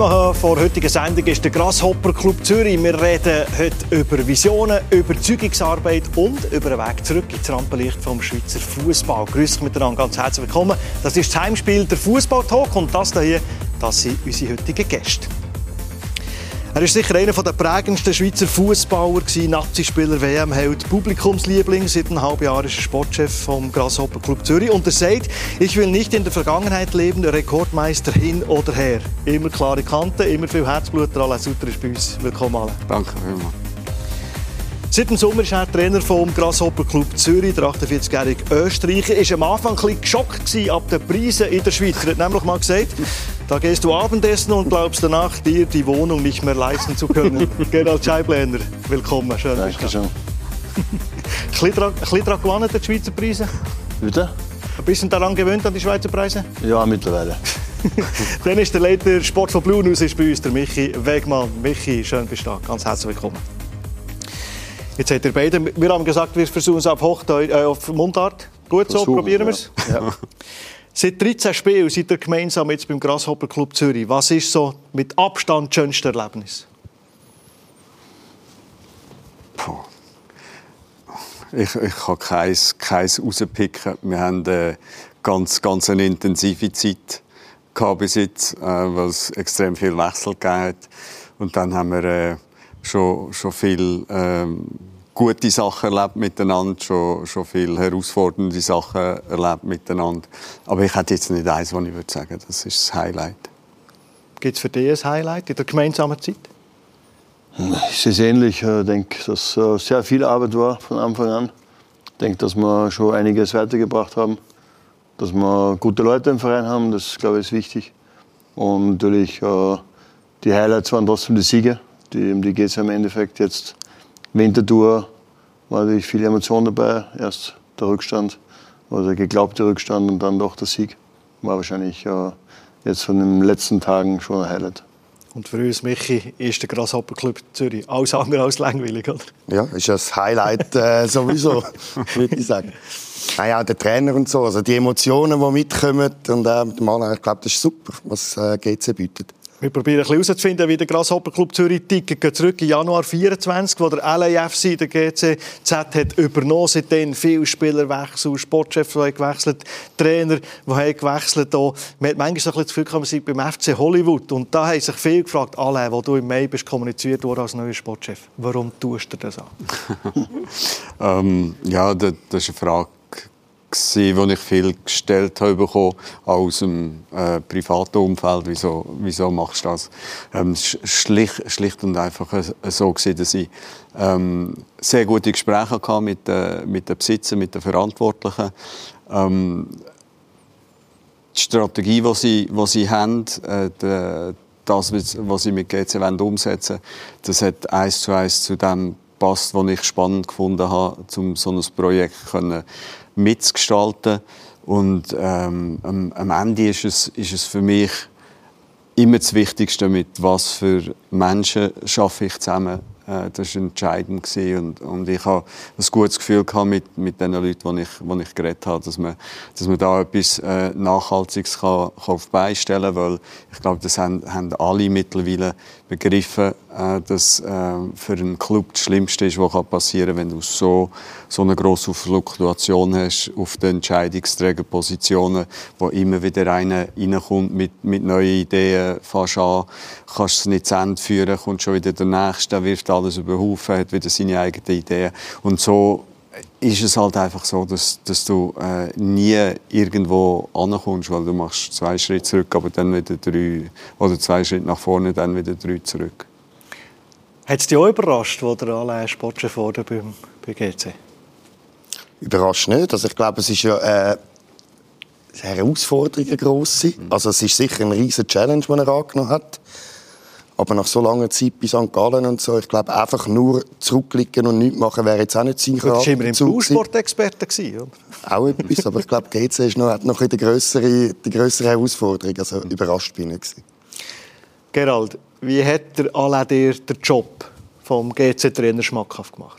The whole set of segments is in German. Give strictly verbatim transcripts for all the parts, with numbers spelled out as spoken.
Thema der heutigen Sendung ist der Grasshopper Club Zürich. Wir reden heute über Visionen, Überzeugungsarbeit und über den Weg zurück ins Rampenlicht vom Schweizer Fußball. Grüß euch miteinander, ganz herzlich willkommen. Das ist das Heimspiel der Fußball-Talk und das hier, das sind unsere heutigen Gäste. Er ist sicher einer der prägendsten Schweizer Fußballer, Nazispieler, W M-Held, Publikumsliebling. Seit einem halben Jahr ist er Sportchef vom Grasshopper Club Zürich. Und er sagt, ich will nicht in der Vergangenheit leben, Rekordmeister hin oder her. Immer klare Kanten, immer viel Herzblut. Alain Sutter ist bei uns. Willkommen, Alain. Danke vielmals. Seit dem Sommer ist er Trainer vom Grasshopper Club Zürich. Der achtundvierzigjährige Österreicher war am Anfang ein bisschen geschockt ab den Preisen in der Schweiz. Er hat nämlich mal gesagt, da gehst du Abendessen und glaubst danach, dir die Wohnung nicht mehr leisten zu können. Gerald Scheiblener, willkommen. Schön, dass du schon. Ein bisschen daran gewonnen, die Schweizer Preise? Bitte? Ein bisschen daran gewöhnt, an die Schweizer Preise? Ja, mittlerweile. Dann ist der Leiter Sport von Blue News ist bei uns, der Michi Wegmann. Michi, schön bist du da. Ganz herzlich willkommen. Jetzt habt ihr beide, wir haben gesagt, wir versuchen es auf, Hochdeutsch, äh, auf Mundart. Gut so, Versuch, probieren wir es. Ja. Ja. Seit dreizehn Spielen seid ihr gemeinsam jetzt beim Grasshopper Club Zürich. Was ist so mit Abstand das schönste Erlebnis? Puh. Ich, ich kann keins, keins rauspicken. Wir haben eine ganz, ganz eine intensive Zeit gehabt bis jetzt, äh, weil es extrem viel Wechsel gegeben hat. Und dann haben wir äh, schon, schon viel ähm, gute Sachen erlebt miteinander, schon, schon viele herausfordernde Sachen erlebt miteinander. Aber ich hätte jetzt nicht eins, was ich würde sagen, das ist das Highlight. Gibt es für dich ein Highlight in der gemeinsamen Zeit? Ich sehe es ähnlich. Ich denke, dass es sehr viel Arbeit war von Anfang an. Ich denke, dass wir schon einiges weitergebracht haben. Dass wir gute Leute im Verein haben, das glaube ich ist wichtig. Und natürlich äh, die Highlights waren trotzdem die Siege. Die, um die geht es ja im Endeffekt jetzt. Winterthur war natürlich viel Emotion dabei. Erst der Rückstand, oder der geglaubte Rückstand und dann doch der Sieg. War wahrscheinlich äh, jetzt von den letzten Tagen schon ein Highlight. Und für uns, Michi, ist der Grasshopper Club Zürich alles andere als langweilig, oder? Ja, ist das Highlight äh, sowieso, würde ich sagen. Naja, der Trainer und so, also die Emotionen, die mitkommen. Und äh, mit dem Alain, ich glaube, das ist super, was äh, G C bietet. Wir probieren ein bisschen herauszufinden, wie der Grasshopper Club Zürich tickt. Geht zurück in Januar vierundzwanzig, wo der L A F C, der G C Z, hat übernommen. Seitdem viele Spielerwechsel, Sportchefs, die gewechselt, Trainer, die haben gewechselt. Auch. Man hat manchmal so ein bisschen das Gefühl, man sei beim F C Hollywood. Und da haben sich viele gefragt, Alain, wo du im Mai bist kommuniziert worden als neuer Sportchef. Warum tust du das an? ähm, ja, das, das ist eine Frage, die ich viel gestellt habe bekommen, aus dem äh, privaten Umfeld. Wieso, wieso machst du das? Ähm, schlicht, schlicht und einfach so gewesen, dass ich ähm, sehr gute Gespräche hatte mit, äh, mit den Besitzern, mit den Verantwortlichen. Ähm, die Strategie, die sie, die sie haben, äh, die, das, was sie mit G C umsetzen wollen, das hat eins zu eins zu dem gepasst, was ich spannend gefunden habe, um so ein Projekt können mitzugestalten. Und ähm, am, am Ende ist es, ist es für mich immer das Wichtigste, mit was für Menschen arbeite ich zusammen. Äh, das war entscheidend gewesen. Und, und ich habe ein gutes Gefühl gehabt mit, mit den Leuten, die ich, die ich geredet habe, dass man, dass man da etwas äh, Nachhaltiges kann, kann auf die Beine stellen kann. Weil ich glaube, das haben, haben alle mittlerweile begriffen, äh, dass äh, für einen Club das Schlimmste ist, was passieren kann, wenn du so, so eine grosse Fluktuation hast auf den Entscheidungsträgerpositionen, wo immer wieder einer reinkommt mit, mit neuen Ideen, fährst an, kannst es nicht zu Ende führen, kommt schon wieder der Nächste, der wirft alles über den Haufen, hat wieder seine eigenen Ideen. Und so ist es halt einfach so, dass, dass du äh, nie irgendwo ankommst, weil du machst zwei Schritte zurück, aber dann wieder drei, oder zwei Schritte nach vorne, dann wieder drei zurück. Hat es dich auch überrascht, wo der Alain Sportchef wurde beim, bei G C? Überrascht nicht. Also ich glaube, es ist ja äh, eine Herausforderung, eine grosse. Also es ist sicher eine riesige Challenge, die er angenommen hat. Aber nach so langer Zeit bei Sankt Gallen und so, ich glaube, einfach nur zurückliegen und nichts machen, wäre jetzt auch nicht sein Charakter. Du warst immer ein Blue-Sport-Experte, oder? Auch etwas, aber ich glaube, G C ist noch, hat noch die grössere, die grössere Herausforderung. Also überrascht bin ich nicht. Gerald, wie hat der Alain dir den Job vom G C-Trainer schmackhaft gemacht?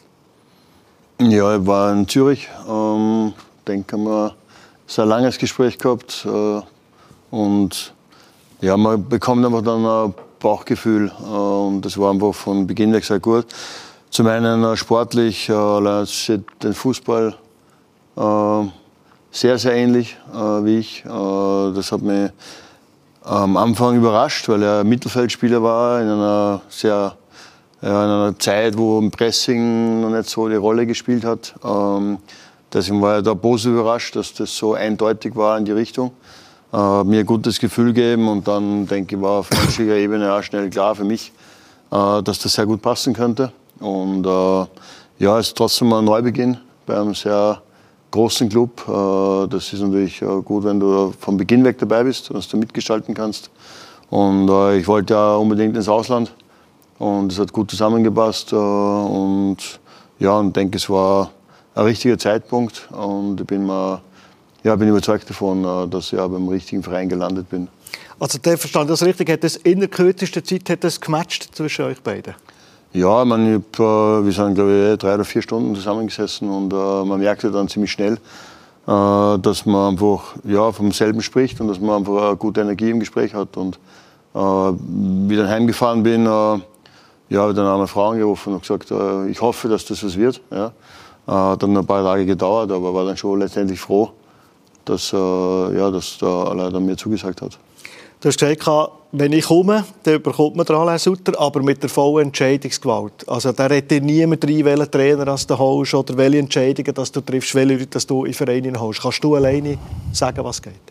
Ja, ich war in Zürich. Ähm, denke mal, ein sehr langes Gespräch gehabt. Äh, und ja, man bekommt einfach dann ein Bauchgefühl. Äh, und das war einfach von Beginn weg sehr gut. Zum einen äh, sportlich, äh, steht den Fußball äh, sehr, sehr ähnlich äh, wie ich. Äh, das hat mich am Anfang überrascht, weil er Mittelfeldspieler war in einer sehr ja, in einer Zeit, wo im Pressing noch nicht so die Rolle gespielt hat. Ähm, deswegen war er da positiv überrascht, dass das so eindeutig war in die Richtung. Äh, mir ein gutes Gefühl gegeben und dann denke ich, war auf menschlicher Ebene auch schnell klar für mich, äh, dass das sehr gut passen könnte. Und äh, ja, es ist trotzdem ein Neubeginn bei einem sehr großen Club. Äh, das ist natürlich äh, gut, wenn du von Beginn weg dabei bist, dass du mitgestalten kannst. Und äh, ich wollte ja unbedingt ins Ausland und es hat gut zusammengepasst. Äh, und ja, und denke, es war ein richtiger Zeitpunkt und ich bin mir Ja, bin überzeugt davon, dass ich ja beim richtigen Verein gelandet bin. Also der verstand das richtig, hat das in der kürzesten Zeit hat das gematcht zwischen euch beiden? Ja, man, ich hab, wir sind glaube ich drei oder vier Stunden zusammengesessen und uh, man merkte dann ziemlich schnell, uh, dass man einfach ja, vom selben spricht und dass man einfach eine gute Energie im Gespräch hat. Und uh, wie ich dann heimgefahren bin, uh, ja, habe ich dann eine Frau angerufen und gesagt, uh, ich hoffe, dass das was wird. Ja. Uh, dann ein paar Tage gedauert, aber war dann schon letztendlich froh, dass, äh, ja, dass der Alain mir zugesagt hat. Du hast gesagt, wenn ich komme, dann bekommt man den Alain Sutter, aber mit der vollen Entscheidungsgewalt. Also da redet dir niemand rein, welchen Trainer du holst oder welche Entscheidungen dass du triffst, welche Leute du in den Verein holst. Kannst du alleine sagen, was geht?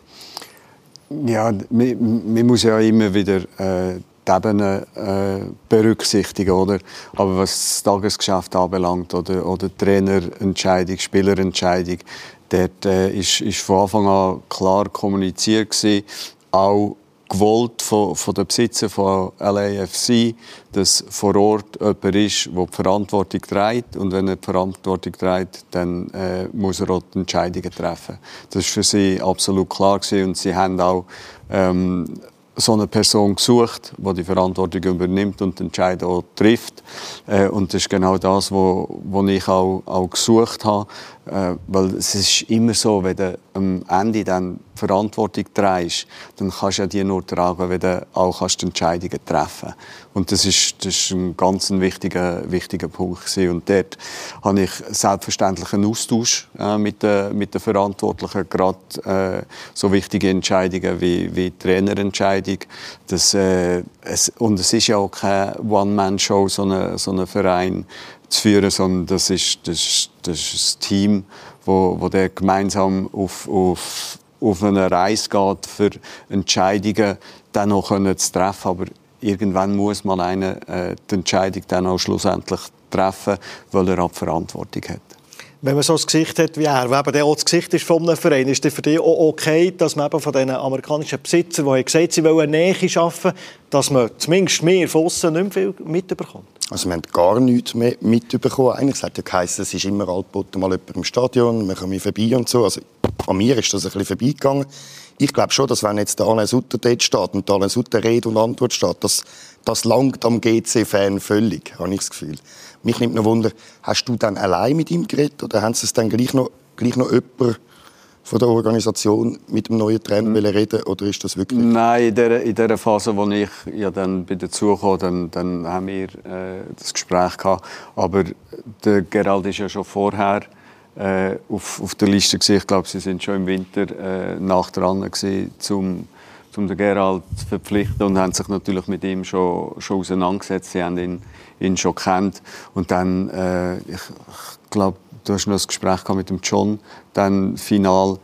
Ja, man, man muss ja immer wieder äh, die Ebene äh, berücksichtigen, oder? Aber was das Tagesgeschäft anbelangt oder, oder Trainerentscheidung, Spielerentscheidung, dort äh, ist, ist von Anfang an klar kommuniziert gewesen, auch gewollt von, von den Besitzern von L A F C, dass vor Ort jemand ist, der die Verantwortung trägt. Und wenn er die Verantwortung trägt, dann äh, muss er auch die Entscheidungen treffen. Das war für sie absolut klar gewesen. Und sie haben auch ähm, so eine Person gesucht, die die Verantwortung übernimmt und die Entscheidung auch trifft. Äh, und das ist genau das, was ich auch, auch gesucht habe. Äh, weil es ist immer so, wenn du am Ende dann die Verantwortung trägst, dann kannst du ja die nur tragen, wenn du auch kannst die Entscheidungen treffen kannst. Und das ist, das ist ein ganz wichtiger, wichtiger Punkt gewesen. Und dort habe ich selbstverständlich einen Austausch äh, mit, den, mit den Verantwortlichen, gerade äh, so wichtige Entscheidungen wie, wie die Trainerentscheidung. Das, äh, es, und es ist ja auch keine One-Man-Show, so ein so eine Verein zu führen, sondern das ist, das, das ist ein Team, wo, wo der gemeinsam auf, auf, auf eine Reise geht, für Entscheidungen dann noch können zu treffen. Aber irgendwann muss man eine, äh, die Entscheidung dann auch schlussendlich treffen, weil er auch die Verantwortung hat. Wenn man so ein Gesicht hat wie er, wenn er auch das Gesicht ist von einem Verein, ist es für dich auch okay, dass man eben von diesen amerikanischen Besitzern, die gesagt haben, sie wollen Nähe schaffen, dass man zumindest mehr von aussen nicht mehr viel mitbekommt? Also wir haben gar nichts mehr mitbekommen. Eigentlich hat ja geheißen, es ist immer altboten mal jemand im Stadion, wir kommen vorbei und so. Also an mir ist das ein bisschen vorbeigegangen. Ich glaube schon, dass wenn jetzt der Alain Sutter dort steht und der Alain Sutter Rede und Antwort steht, das, das langt am G C-Fan völlig, habe ich das Gefühl. Mich nimmt noch Wunder, hast du dann allein mit ihm geredet oder haben sie es dann gleich noch, gleich noch jemand von der Organisation mit dem neuen Trainer mhm. reden oder ist das wirklich? Nein, in der, in der Phase, wo ich ja dann bei dazu kam, dann, dann haben wir äh, das Gespräch gehabt. Aber der Gerald ist ja schon vorher äh, auf, auf der Liste gewesen. Ich glaube, sie sind schon im Winter äh, nach dran gewesen, zum um den Gerald zu verpflichten und haben sich natürlich mit ihm schon, schon auseinandergesetzt. Sie haben ihn, ihn schon kennt. Und dann, äh, ich, ich glaube, du hast noch ein Gespräch mit dem John, dann final.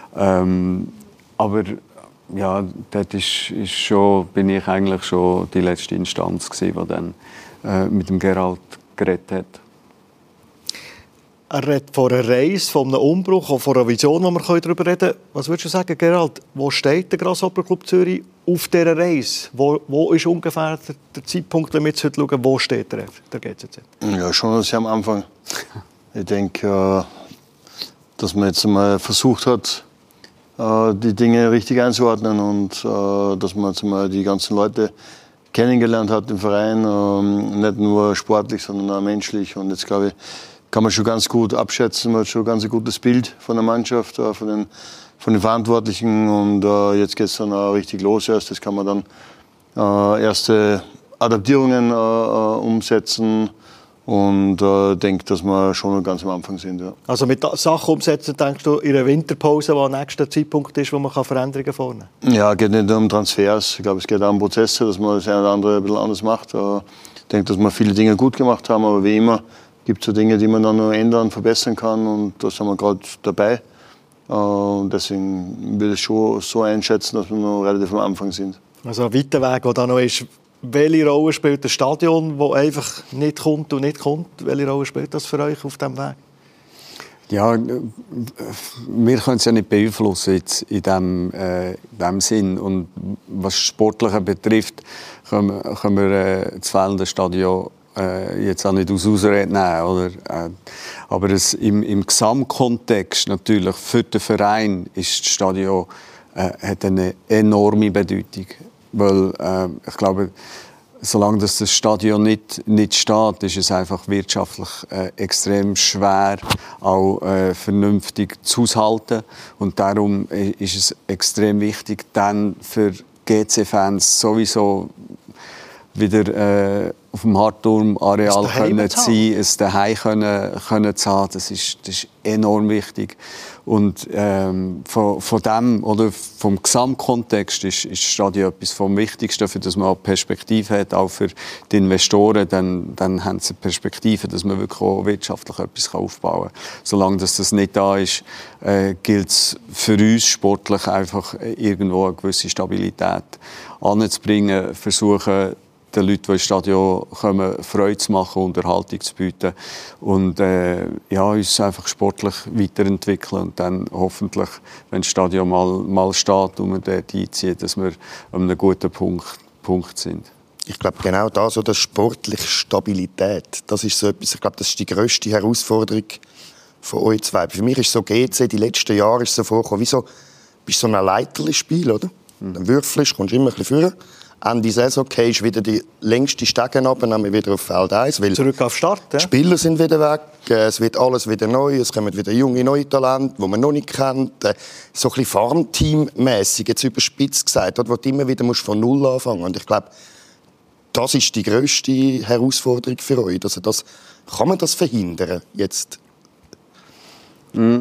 Ähm, aber ja, dort ist, ist schon, bin ich eigentlich schon die letzte Instanz gewesen, die dann äh, mit dem Gerald geredet hat. Er redet von einer Reise, von einem Umbruch, auch von einer Vision, wo wir darüber reden können. Was würdest du sagen, Gerald? Wo steht der Grasshopper Club Zürich auf dieser Reise? Wo, wo ist ungefähr der, der Zeitpunkt, wenn wir jetzt heute schauen, wo steht der, der G C Z? Ja, schon sehr am Anfang. Ich denke, dass man jetzt mal versucht hat, die Dinge richtig einzuordnen und dass man jetzt mal die ganzen Leute kennengelernt hat im Verein, nicht nur sportlich, sondern auch menschlich. Und jetzt glaube ich, kann man schon ganz gut abschätzen, man hat schon ganz ein gutes Bild von der Mannschaft, von den, von den Verantwortlichen und äh, jetzt geht es dann auch richtig los erst. Das kann man dann äh, erste Adaptierungen äh, umsetzen. Und ich äh, denke, dass wir schon ganz am Anfang sind. Ja. Also mit Sachen umsetzen, denkst du, in einer Winterpause, wo der nächste Zeitpunkt ist, wo man Veränderungen vornehmen kann? Ja, es geht nicht nur um Transfers. Ich glaube, es geht auch um Prozesse, dass man das eine oder andere ein bisschen anders macht. Ich denke, dass wir viele Dinge gut gemacht haben, aber wie immer gibt es so Dinge, die man dann noch ändern, verbessern kann. Und da sind wir gerade dabei. Und deswegen würde ich schon so einschätzen, dass wir noch relativ am Anfang sind. Also ein weiter Weg, der da noch ist. Welche Rolle spielt das Stadion, das einfach nicht kommt und nicht kommt? Welche Rolle spielt das für euch auf diesem Weg? Ja, wir können es ja nicht beeinflussen jetzt in diesem äh, dem Sinn. Und was Sportliche betrifft, können, können wir äh, das fehlende Stadion äh, jetzt auch nicht aus Ausrede nehmen. Oder? Äh, aber es, im, im Gesamtkontext natürlich für den Verein ist das Stadion äh, hat eine enorme Bedeutung. Weil äh, ich glaube, solange das, das Stadion nicht, nicht steht, ist es einfach wirtschaftlich äh, extrem schwer, auch äh, vernünftig zu haushalten. Und darum ist es extrem wichtig, dann für G C-Fans sowieso wieder äh, auf dem Hartturm-Areal können zu sein, es daheim können, können zu haben. Das ist, das ist enorm wichtig. Und ähm, von, von dem oder vom Gesamtkontext ist, ist das Stadion etwas vom Wichtigsten, für das man auch Perspektive hat, auch für die Investoren. Dann, dann haben sie Perspektive, dass man wirklich auch wirtschaftlich etwas aufbauen kann. Solange das, das nicht da ist, äh, gilt es für uns sportlich einfach irgendwo eine gewisse Stabilität anzubringen, versuchen, den Leuten, die ins Stadion kommen, Freude zu machen, Unterhaltung zu bieten und äh, ja, uns einfach sportlich weiterentwickeln und dann hoffentlich, wenn das Stadion mal, mal steht und wir dort einziehen, dass wir an einem guten Punkt, Punkt sind. Ich glaube, genau das, so die sportliche Stabilität, das ist so etwas, ich glaube, das ist die grösste Herausforderung von euch zwei. Für mich ist so G C, die letzten Jahre ist so vorgekommen, wie so, bist so ein Leiterli-Spiel, oder? Mhm. Dann würfelst, kommst immer ein bisschen führen. Ende Saison okay, ist wieder die längste Stege runter, dann wieder auf Feld eins. Weil zurück auf Start, ja? Die Spieler sind wieder weg, es wird alles wieder neu, es kommen wieder junge, neue Talente, die man noch nicht kennt. So ein bisschen Farmteam-mässig, jetzt überspitzt gesagt, wo du immer wieder von Null anfangen musst. Und ich glaube, das ist die grösste Herausforderung für euch. Also das, kann man das verhindern jetzt? Mm.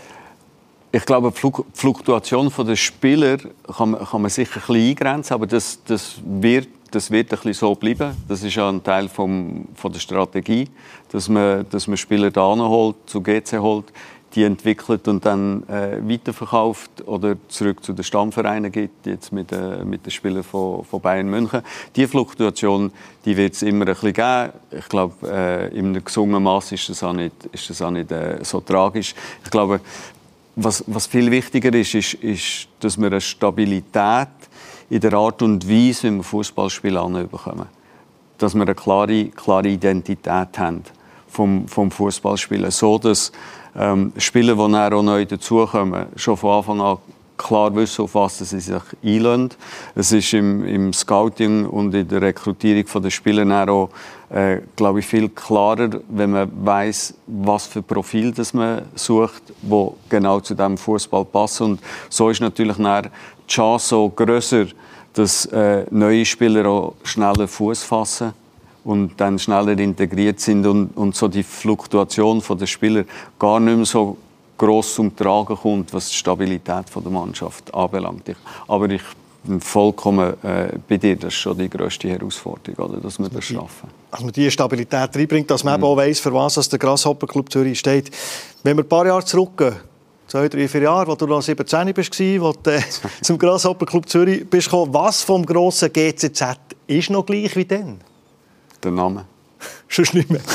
Ich glaube, die Fluktuation der Spieler kann man, kann man sicher ein bisschen eingrenzen, aber das, das, wird, das wird ein bisschen so bleiben. Das ist ja ein Teil vom, von der Strategie, dass man, dass man Spieler da holt, zu G C holt, die entwickelt und dann äh, weiterverkauft oder zurück zu den Stammvereinen gibt, jetzt mit, äh, mit den Spielern von, von Bayern München. Diese Fluktuation, die wird es immer ein bisschen geben. Ich glaube, äh, in einem gesungenen Maß ist das auch nicht, ist das auch nicht äh, so tragisch. Ich glaube, Was, was viel wichtiger ist, ist, ist, dass wir eine Stabilität in der Art und Weise, wie wir Fußballspiel anbekommen. Dass wir eine klare, klare Identität haben vom, vom Fußballspielen. So, dass ähm, Spieler, die dann auch neu dazukommen, schon von Anfang an klar wissen, auf was sie sich einlassen. Es ist im, im Scouting und in der Rekrutierung der Spieler auch, äh, glaube ich, viel klarer, wenn man weiss, was für Profil das man sucht, wo genau zu diesem Fußball passt. Und so ist natürlich dann die Chance so grösser, dass äh, neue Spieler auch schneller Fuß fassen und dann schneller integriert sind und, und so die Fluktuation der Spieler gar nicht mehr so gross zum Tragen kommt, was die Stabilität der Mannschaft anbelangt. Aber ich bin vollkommen äh, bei dir, das ist schon die grösste Herausforderung, oder, dass wir das schaffen. Dass man diese Stabilität reinbringt, dass man mhm. eben auch weiss, für was der Grasshopper Club Zürich steht. Wenn wir ein paar Jahre zurückgehen, zwei, drei, vier Jahre, als du noch siebzehn warst, als du äh, zum Grasshopper Club Zürich bist gekommen, was vom grossen G C Z ist noch gleich wie dann? Der Name. Sonst nicht mehr?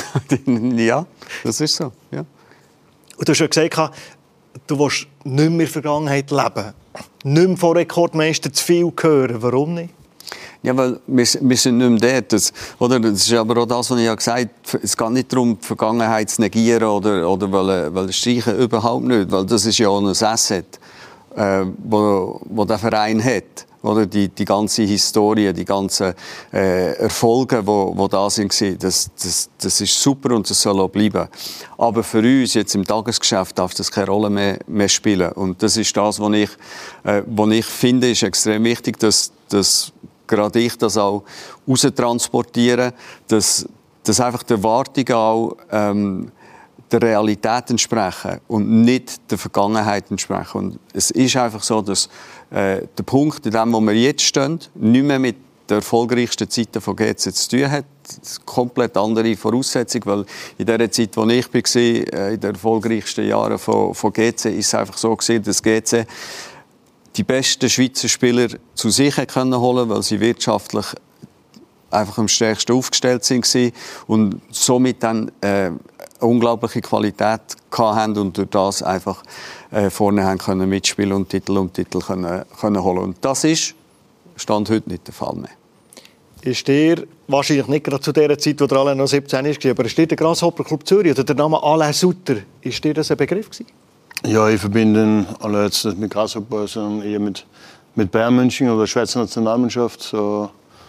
Ja, das ist so, ja. Und du hast ja gesagt, du willst nicht mehr in der Vergangenheit leben. Nicht mehr von Rekordmeister zu viel hören. Warum nicht? Ja, weil wir, wir sind nicht mehr dort. Das, oder? Das ist aber auch das, was ich ja gesagt habe. Es geht nicht darum, die Vergangenheit zu negieren oder, oder weil, weil streichen, überhaupt nicht. Weil das ist ja auch ein Asset, äh, wo, wo der Verein hat. Oder die, die ganze Historie, die ganzen äh, Erfolge, die, die da sind, das, das, das ist super und das soll auch bleiben. Aber für uns jetzt im Tagesgeschäft darf das keine Rolle mehr, mehr spielen. Und das ist das, was ich, äh, was ich finde, ist extrem wichtig, dass, dass gerade ich das auch raustransportieren, dass, dass einfach die Erwartungen auch ähm, der Realität entsprechen und nicht der Vergangenheit entsprechen. Und es ist einfach so, dass äh, der Punkt, in dem, wo wir jetzt stehen, nicht mehr mit der erfolgreichsten Zeiten von G C zu tun hat. Das ist eine komplett andere Voraussetzung, weil in der Zeit, wo ich war, in den erfolgreichsten Jahren von, von G C, ist es einfach so gewesen, dass G C die besten Schweizer Spieler zu sich können holen, weil sie wirtschaftlich einfach am stärksten aufgestellt sind und somit dann äh, eine unglaubliche Qualität hatten und durch das einfach äh, vorne haben können mitspielen und Titel um Titel können, können holen. Und das ist Stand heute nicht der Fall mehr. Ist dir wahrscheinlich nicht gerade zu der Zeit, wo der Alain noch siebzehn war, aber ist dir der Grasshopper Club Zürich oder der Name Alain Sutter, ist dir das ein Begriff gewesen? Ja, ich verbinde ihn alle jetzt nicht mit Grasshopper, sondern eher mit, mit Bayern München oder der Schweizer Nationalmannschaft. So,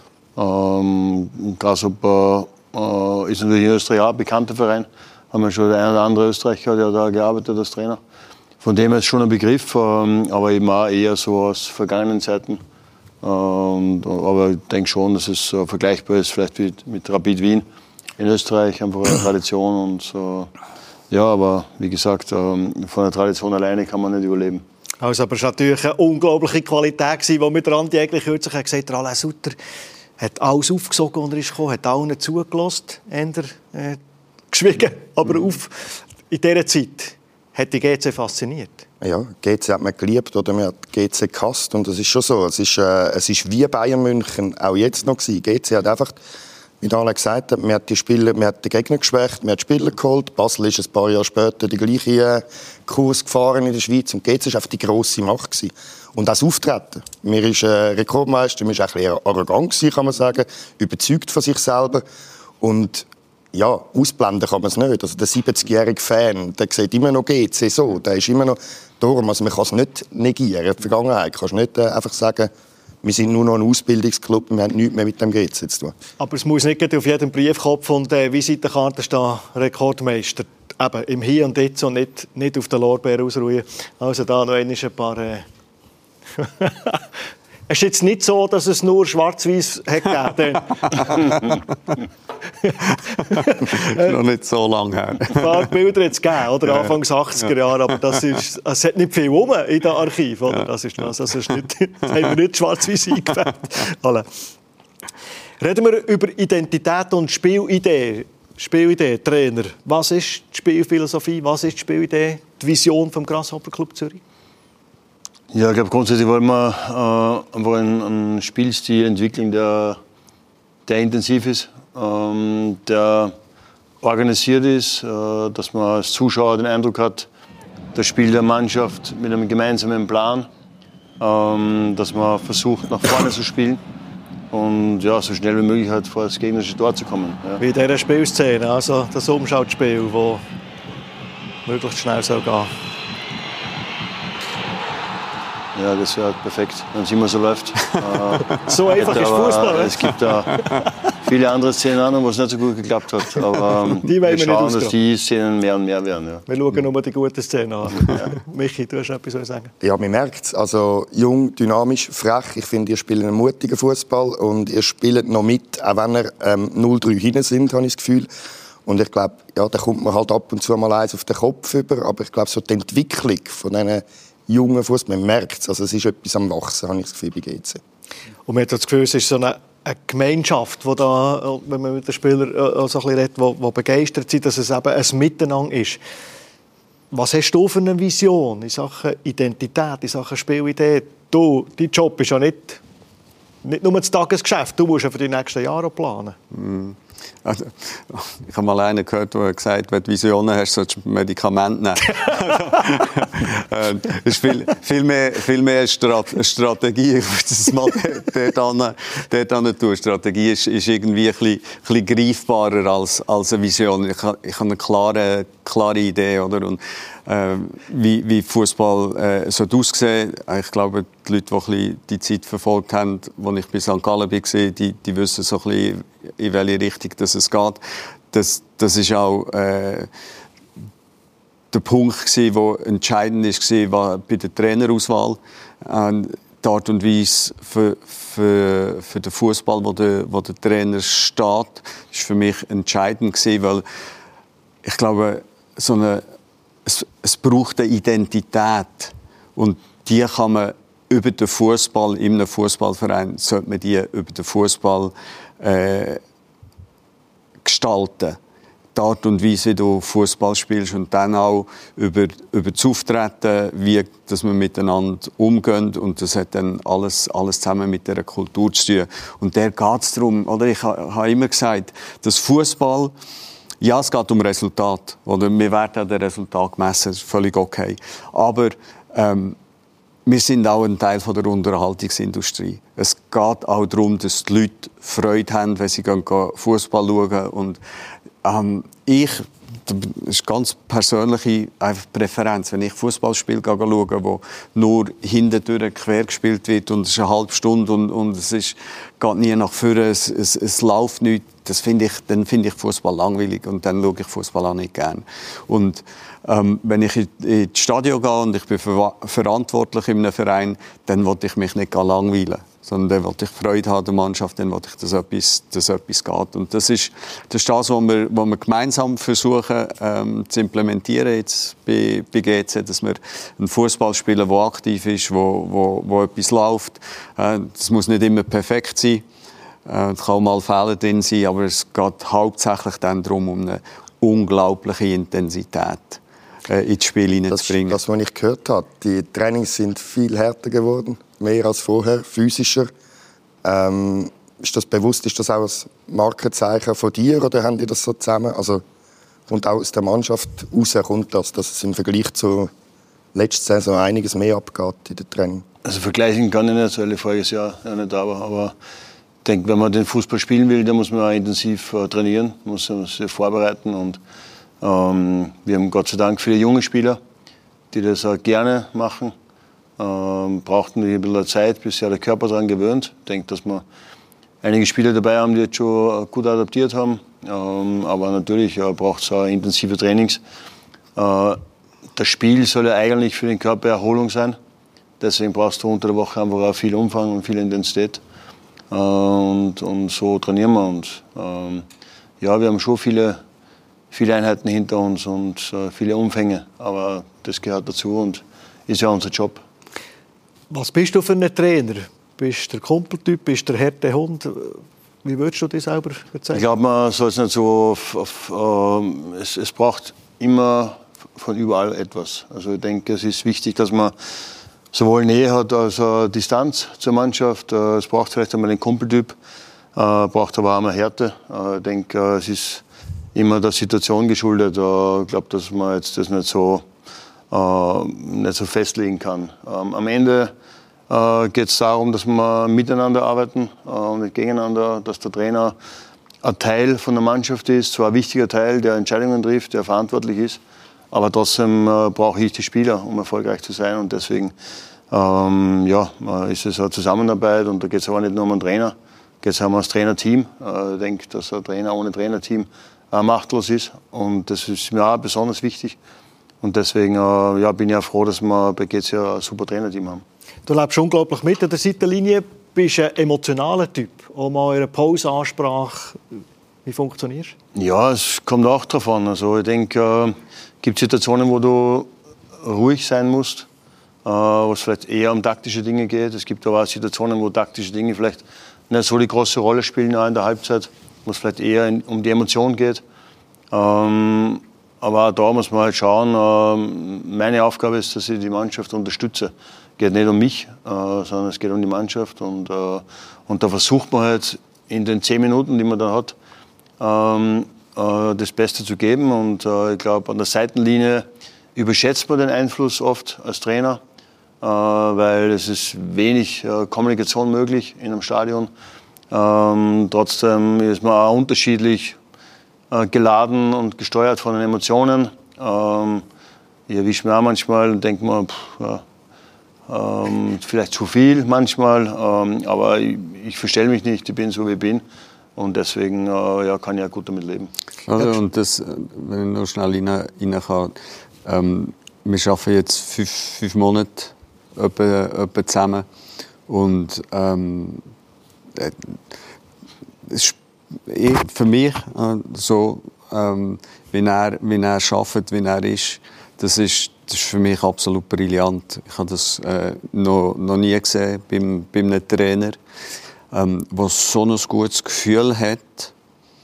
ähm, Grasshopper äh, ist natürlich in Österreich auch ein bekannter Verein. Haben wir schon der eine oder andere Österreicher, der da gearbeitet als Trainer. Von dem her ist schon ein Begriff, ähm, aber eben auch eher so aus vergangenen Zeiten. Ähm, aber ich denke schon, dass es so vergleichbar ist, vielleicht mit, mit Rapid Wien in Österreich, einfach eine Tradition und so. Ja, aber wie gesagt, von der Tradition alleine kann man nicht überleben. Also, aber es war natürlich eine unglaubliche Qualität, die mit Randi eigentlich kürzlich gesagt hat, Alain Sutter hat alles aufgesogen, als er ist gekommen, hat allen zugelassen, eher äh, geschwiegen. Aber auf, in dieser Zeit hat die G C fasziniert. Ja, G C hat man geliebt oder man hat G C gehasst. Und das ist schon so. Es ist, äh, es ist wie Bayern München auch jetzt noch gewesen. G C hat einfach, wie Alain gesagt hat, man hat, die Spieler, man hat den Gegner geschwächt, man hat Spieler geholt. Basel ist ein paar Jahre später den gleichen äh, Kurs gefahren in der Schweiz. Und G C war einfach die grosse Macht gewesen. Und auch das Auftreten. Man ist äh, Rekordmeister, man ist auch ein bisschen arrogant gewesen, kann man sagen, überzeugt von sich selber. Und ja, ausblenden kann man es nicht. Also der siebzigjährige Fan, der sieht immer noch G C so. Der ist immer noch darum, also man kann es nicht negieren. Die Vergangenheit kannst du nicht äh, einfach sagen, wir sind nur noch ein Ausbildungsclub, wir haben nichts mehr mit dem G C zu tun. Aber es muss nicht auf jedem Briefkopf und äh, Visitenkarte stehen, Rekordmeister. Eben im Hier und Jetzt und nicht, nicht auf den Lorbeeren ausruhen. Also da noch ein paar... Äh Es ist jetzt nicht so, dass es nur schwarz-weiß gegeben hat. Noch nicht so lange her. Ein paar Bilder hat es gegeben, oder? Anfangs achtziger Jahre, aber das ist, es hat nicht viel rum in den Archiven. Oder? Das ist das, das, ist nicht, das haben wir nicht schwarz-weiß eingefärbt. Reden wir über Identität und Spielidee. Spielidee, Trainer. Was ist die Spielphilosophie, was ist die Spielidee, die Vision des Grasshopper Club Zürich? Ja, ich glaube, grundsätzlich wollen wir äh, einfach einen, einen Spielstil entwickeln, der, der intensiv ist, ähm, der organisiert ist, äh, dass man als Zuschauer den Eindruck hat, das Spiel der Mannschaft mit einem gemeinsamen Plan, ähm, dass man versucht, nach vorne zu spielen und ja, so schnell wie möglich halt vor das gegnerische Tor zu kommen. Ja. Wie in dieser Spielszene, also das Umschaltspiel, das möglichst schnell soll gehen. Ja, das wäre halt perfekt, wenn es immer so läuft. So einfach ist Fußball. Es gibt da viele andere Szenen, wo es nicht so gut geklappt hat. Aber ähm, die wir schauen, dass die Szenen mehr und mehr werden. Ja. Wir schauen nur die guten Szenen an. Ja. Michi, du hast etwas zu sagen. Ja, man merkt es. Also jung, dynamisch, frech. Ich finde, ihr spielt einen mutigen Fußball und ihr spielt noch mit, auch wenn ihr ähm, null drei hinten sind, habe ich das Gefühl. Und ich glaube, ja, da kommt man halt ab und zu mal eins auf den Kopf über. Aber ich glaube, so die Entwicklung von diesen jungen Fußball, man merkt es. Also es ist etwas am Wachsen, habe ich das Gefühl, bei G C. Und man hat das Gefühl, es ist so eine, eine Gemeinschaft, die da, wenn man mit den Spielern so ein bisschen redet, die, die begeistert sind, dass es eben ein Miteinander ist. Was hast du für eine Vision in Sachen Identität, in Sachen Spielidee? Du, dein Job ist ja nicht, nicht nur das Tagesgeschäft, du musst ja für die nächsten Jahre planen. Mm. Also, ich habe mal einen gehört, der gesagt hat, wenn du Visionen hast, sollst du Medikamente nehmen. Es ist viel, viel mehr, viel mehr Strat- Strategie. Ich würde es mal dort hin tun. Strategie ist, ist irgendwie ein bisschen, ein bisschen greifbarer als, als eine Vision. Ich habe, ich habe eine klare, klare Idee, oder? Und, äh, wie, wie Fußball äh, so aussehen. Ich glaube, die Leute, die ein bisschen die Zeit verfolgt haben, als ich bei Sankt Gallen war, die, die wissen so ein bisschen, in welche Richtung dass es geht. Das, das ist auch äh, der Punkt, der entscheidend war bei der Trainerauswahl. Und die Art und Weise für, für, für den Fußball, wo der, wo der Trainer steht, ist für mich entscheidend gewesen, weil ich glaube, so eine, es, es braucht eine Identität und die kann man über den Fußball, in einem Fußballverein, sollte man die über den Fußball äh, gestalten. Die Art und Weise, wie du Fußball spielst und dann auch über, über das Auftreten, wie dass wir miteinander umgehen. Und das hat dann alles, alles zusammen mit dieser Kultur zu tun. Und der geht es darum, oder? Ich habe immer gesagt, dass Fußball, ja, es geht um Resultat. Oder? Wir werden an den Resultat gemessen, das ist völlig okay. Aber ähm, wir sind auch ein Teil von der Unterhaltungsindustrie. Es geht auch darum, dass die Leute Freude haben, wenn sie Fußball schauen. Und ähm, ich, das ist eine ganz persönliche Präferenz. Wenn ich Fußballspiele schaue, wo nur hintendurch quer gespielt wird und es ist eine halbe Stunde und, und es ist, geht nie nach vorne, es, es, es läuft nicht, das finde ich, dann finde ich Fußball langweilig und dann schaue ich Fußball auch nicht gerne. Und ähm, wenn ich in, in das Stadion gehe und ich bin ver- verantwortlich in einem Verein, dann will ich mich nicht langweilen, sondern dann will ich Freude haben an der Mannschaft, dann will ich, dass etwas, dass etwas geht. Und das ist das, ist das was, wir, was wir gemeinsam versuchen ähm, zu implementieren jetzt bei, bei G C, dass wir einen Fußball spielen, der aktiv ist, wo, wo, wo etwas läuft. Äh, das muss nicht immer perfekt sein. Es kann auch mal Fehler drin sein, aber es geht hauptsächlich dann darum, um eine unglaubliche Intensität äh, ins Spiel hineinzubringen. Das, das, was ich gehört habe, die Trainings sind viel härter geworden, mehr als vorher, physischer. Ähm, ist das bewusst, ist das auch ein Markenzeichen von dir oder haben die das so zusammen? Also kommt auch aus der Mannschaft raus, kommt das, dass es im Vergleich zur letzten Saison einiges mehr abgeht in den Training? Also vergleichen kann ich nicht, weil ich voriges Jahr ja nicht da war, aber ich denke, wenn man den Fußball spielen will, dann muss man auch intensiv äh, trainieren, muss sich vorbereiten. Und ähm, wir haben Gott sei Dank viele junge Spieler, die das auch gerne machen. Ähm, brauchten ein bisschen Zeit, bis sich der Körper daran gewöhnt. Ich denke, dass wir einige Spieler dabei haben, die jetzt schon gut adaptiert haben. Ähm, aber natürlich ja, braucht es auch intensive Trainings. Äh, das Spiel soll ja eigentlich für den Körper Erholung sein. Deswegen brauchst du unter der Woche einfach auch viel Umfang und viel Intensität. Und, und so trainieren wir uns. Ähm, ja, wir haben schon viele, viele Einheiten hinter uns und äh, viele Umfänge, aber das gehört dazu und ist ja unser Job. Was bist du für ein Trainer? Bist du der Kumpeltyp, bist du der harte Hund? Wie würdest du dich selber bezeichnen? Ich glaube, man soll es nicht so auf, auf, äh, es, es braucht immer von überall etwas. Also ich denke, es ist wichtig, dass man sowohl Nähe hat als auch Distanz zur Mannschaft. Es braucht vielleicht einmal einen Kumpeltyp, braucht aber auch mal Härte. Ich denke, es ist immer der Situation geschuldet. Ich glaube, dass man jetzt das nicht so, nicht so festlegen kann. Am Ende geht es darum, dass wir miteinander arbeiten und nicht gegeneinander, dass der Trainer ein Teil von der Mannschaft ist, zwar ein wichtiger Teil, der Entscheidungen trifft, der verantwortlich ist. Aber trotzdem äh, brauche ich die Spieler, um erfolgreich zu sein. Und deswegen ähm, ja, ist es eine Zusammenarbeit. Und da geht es aber nicht nur um einen Trainer, geht es auch um das Trainerteam. Äh, ich denke, dass ein Trainer ohne Trainerteam äh, machtlos ist. Und das ist mir auch besonders wichtig. Und deswegen äh, ja, bin ich auch froh, dass wir bei G C ein super Trainerteam haben. Du lebst unglaublich mit an der Seitenlinie. Bist ein emotionaler Typ. Auch mal in einer Pauseansprache. Wie funktionierst du? Ja, es kommt auch darauf an. Also ich denke, es gibt Situationen, wo du ruhig sein musst, äh, wo es vielleicht eher um taktische Dinge geht. Es gibt aber auch Situationen, wo taktische Dinge vielleicht nicht so die große Rolle spielen auch in der Halbzeit, wo es vielleicht eher in, um die Emotion geht. Ähm, aber auch da muss man halt schauen, äh, meine Aufgabe ist, dass ich die Mannschaft unterstütze. Es geht nicht um mich, äh, sondern es geht um die Mannschaft. Und, äh, und da versucht man halt in den zehn Minuten, die man dann hat, ähm, äh, das Beste zu geben. Und äh, ich glaube, an der Seitenlinie überschätzt man den Einfluss oft als Trainer, äh, weil es ist wenig äh, Kommunikation möglich in einem Stadion. Ähm, trotzdem ist man auch unterschiedlich äh, geladen und gesteuert von den Emotionen. Ähm, ich erwische mich auch manchmal und denke mir, pff, ja, ähm, vielleicht zu viel manchmal, ähm, aber ich, ich verstelle mich nicht, ich bin so wie ich bin. Und deswegen äh, ja, kann ich auch gut damit leben. Also, und das, wenn ich noch schnell rein, rein kann, ähm, wir arbeiten jetzt fünf, fünf Monate etwa, etwa zusammen. Und ähm, äh, es, für mich äh, so, ähm, wie er, wie er arbeitet, wie er ist, das ist, das ist für mich absolut brillant. Ich habe das äh, noch, noch nie gesehen beim, bei einem Trainer, ähm, der so ein gutes Gefühl hat,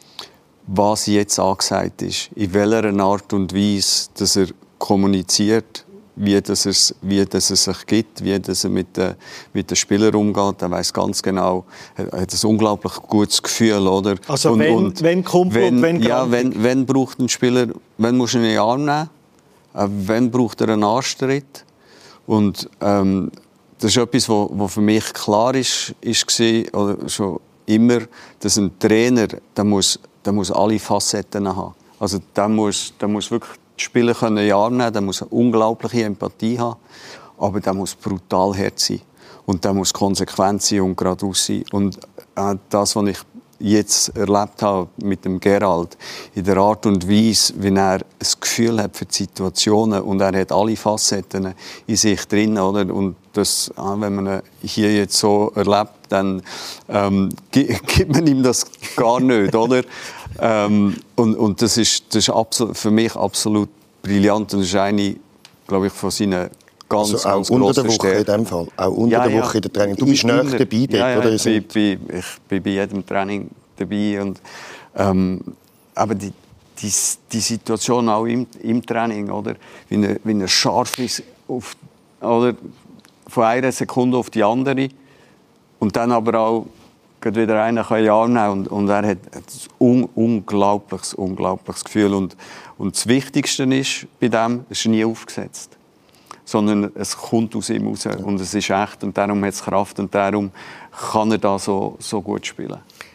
was jetzt angesagt ist, in welcher Art und Weise, dass er kommuniziert, wie, das er, wie das er sich gibt, wie das er mit den, mit den Spielern umgeht. Er weiss ganz genau, er hat ein unglaublich gutes Gefühl, oder? Also und, wenn, und wenn Kumpel wenn, und wenn ja, wenn, wenn braucht ein Spieler, wenn muss er ihn in den Arm nehmen, äh, wenn braucht er einen Anstritt. Und ähm, das ist etwas, was, was für mich klar ist, ist gewesen, oder schon immer, dass ein Trainer, der muss, der muss alle Facetten haben. Also der muss, der muss wirklich die Spieler in den Arm nehmen, der muss eine unglaubliche Empathie haben, aber der muss brutal hart sein. Und der muss konsequent sein und geradeaus sein. Und äh, das, was ich jetzt erlebt habe mit dem Gerald, in der Art und Weise, wie er ein Gefühl hat für die Situationen, und er hat alle Facetten in sich drin, oder? Und das, wenn man ihn hier jetzt so erlebt, dann ähm, gibt man ihm das gar nicht, oder? ähm, und, und das ist, das ist absolut, für mich absolut brillant, und das ist eine, glaube ich, von seinen ganz, also auch ganz unter der Woche Stärken. in dem Fall, auch unter ja, der ja. Woche in der Training. Du bist näher dabei dort, ja, ja, oder? Ich bin, bin, ich bin bei jedem Training dabei, und ähm, aber die, die, die Situation auch im, im Training, oder, wie er, wie er scharf ist, auf, oder, von einer Sekunde auf die andere, und dann aber auch wieder einer kann ja nehmen, und, und er hat ein un, unglaubliches, unglaubliches Gefühl, und, und das Wichtigste ist bei dem, es ist nie aufgesetzt, sondern es kommt aus ihm raus, und es ist echt, und darum hat es Kraft, und darum kann er da so, so gut spielen.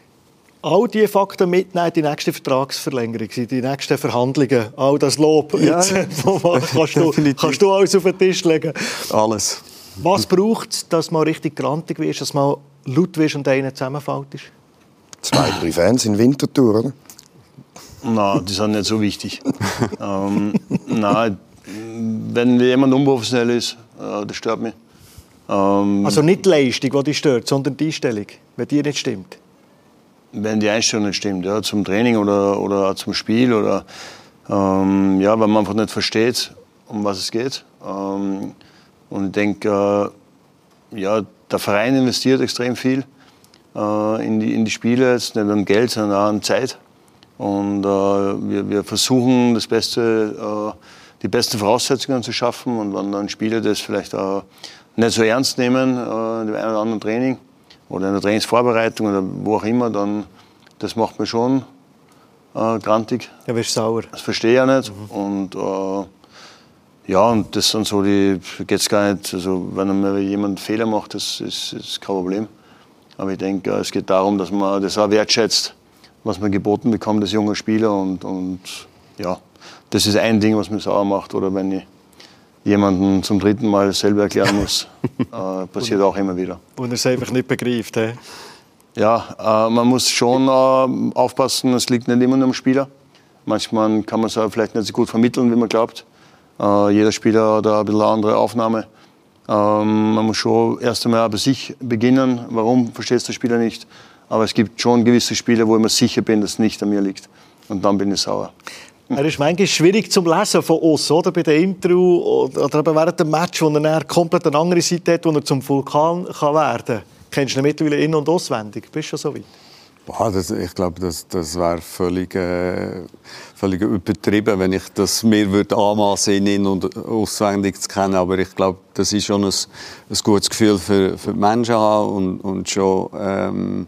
All diese Fakten mitnehmen, die nächste Vertragsverlängerung, die nächsten Verhandlungen, all das Lob, Ja, jetzt, kannst, du, kannst du alles auf den Tisch legen. Alles. Was braucht es, dass man richtig grantig wird, dass man laut wird und einer zusammenfällt? Zwei, drei Fans in Winterthur, oder? Nein, die sind nicht so wichtig. ähm, nein, wenn jemand unprofessionell ist, äh, das stört mich. Ähm, Also nicht die Leistung, die dich stört, sondern die Einstellung, wenn die nicht stimmt. Wenn die Einstellung nicht stimmt, ja, zum Training oder, oder zum Spiel, oder ähm, ja, weil man einfach nicht versteht, um was es geht. Ähm, und ich denke, äh, ja, der Verein investiert extrem viel äh, in, die, in die Spiele, jetzt nicht an Geld, sondern auch an Zeit. Und äh, wir, wir versuchen, das Beste, äh, die besten Voraussetzungen zu schaffen. Und wenn dann Spieler das vielleicht auch nicht so ernst nehmen, äh, in dem einen oder anderen Training oder in der Trainingsvorbereitung oder wo auch immer, dann das macht mir schon äh, grantig. Dann wirst du sauer. Das verstehe ich ja nicht. Mhm. Und äh, ja, und das sind so die, geht's gar nicht, also wenn mal jemand Fehler macht, das ist, ist kein Problem. Aber ich denke, es geht darum, dass man das auch wertschätzt, was man geboten bekommt als junger Spieler. Und, und ja, das ist ein Ding, was mich sauer macht. Oder wenn ich jemanden zum dritten Mal selber erklären muss, äh, passiert auch immer wieder. Und er es einfach nicht begreift. He? Ja, äh, man muss schon äh, aufpassen, es liegt nicht immer nur am Spieler. Manchmal kann man es auch vielleicht nicht so gut vermitteln, wie man glaubt. Äh, jeder Spieler hat ein bisschen eine andere Aufnahme. Ähm, man muss schon erst einmal bei sich beginnen. Warum versteht der Spieler nicht? Aber es gibt schon gewisse Spiele, wo ich mir sicher bin, dass es nicht an mir liegt. Und dann bin ich sauer. Er ist manchmal schwierig zum Lesen von uns, oder? Bei den Intro oder eben während dem Match, wo er komplett eine andere Seite hat, wo er zum Vulkan kann werden kann. Kennst du ihn mittlerweile in- und auswendig? Bist du schon so weit? Boah, das, ich glaube, das, das wäre völlig, äh, völlig übertrieben, wenn ich das mir würde anmassen, ihn in- und auswendig zu kennen. Aber ich glaube, das ist schon ein, ein gutes Gefühl für, für die Menschen haben und, und schon ähm,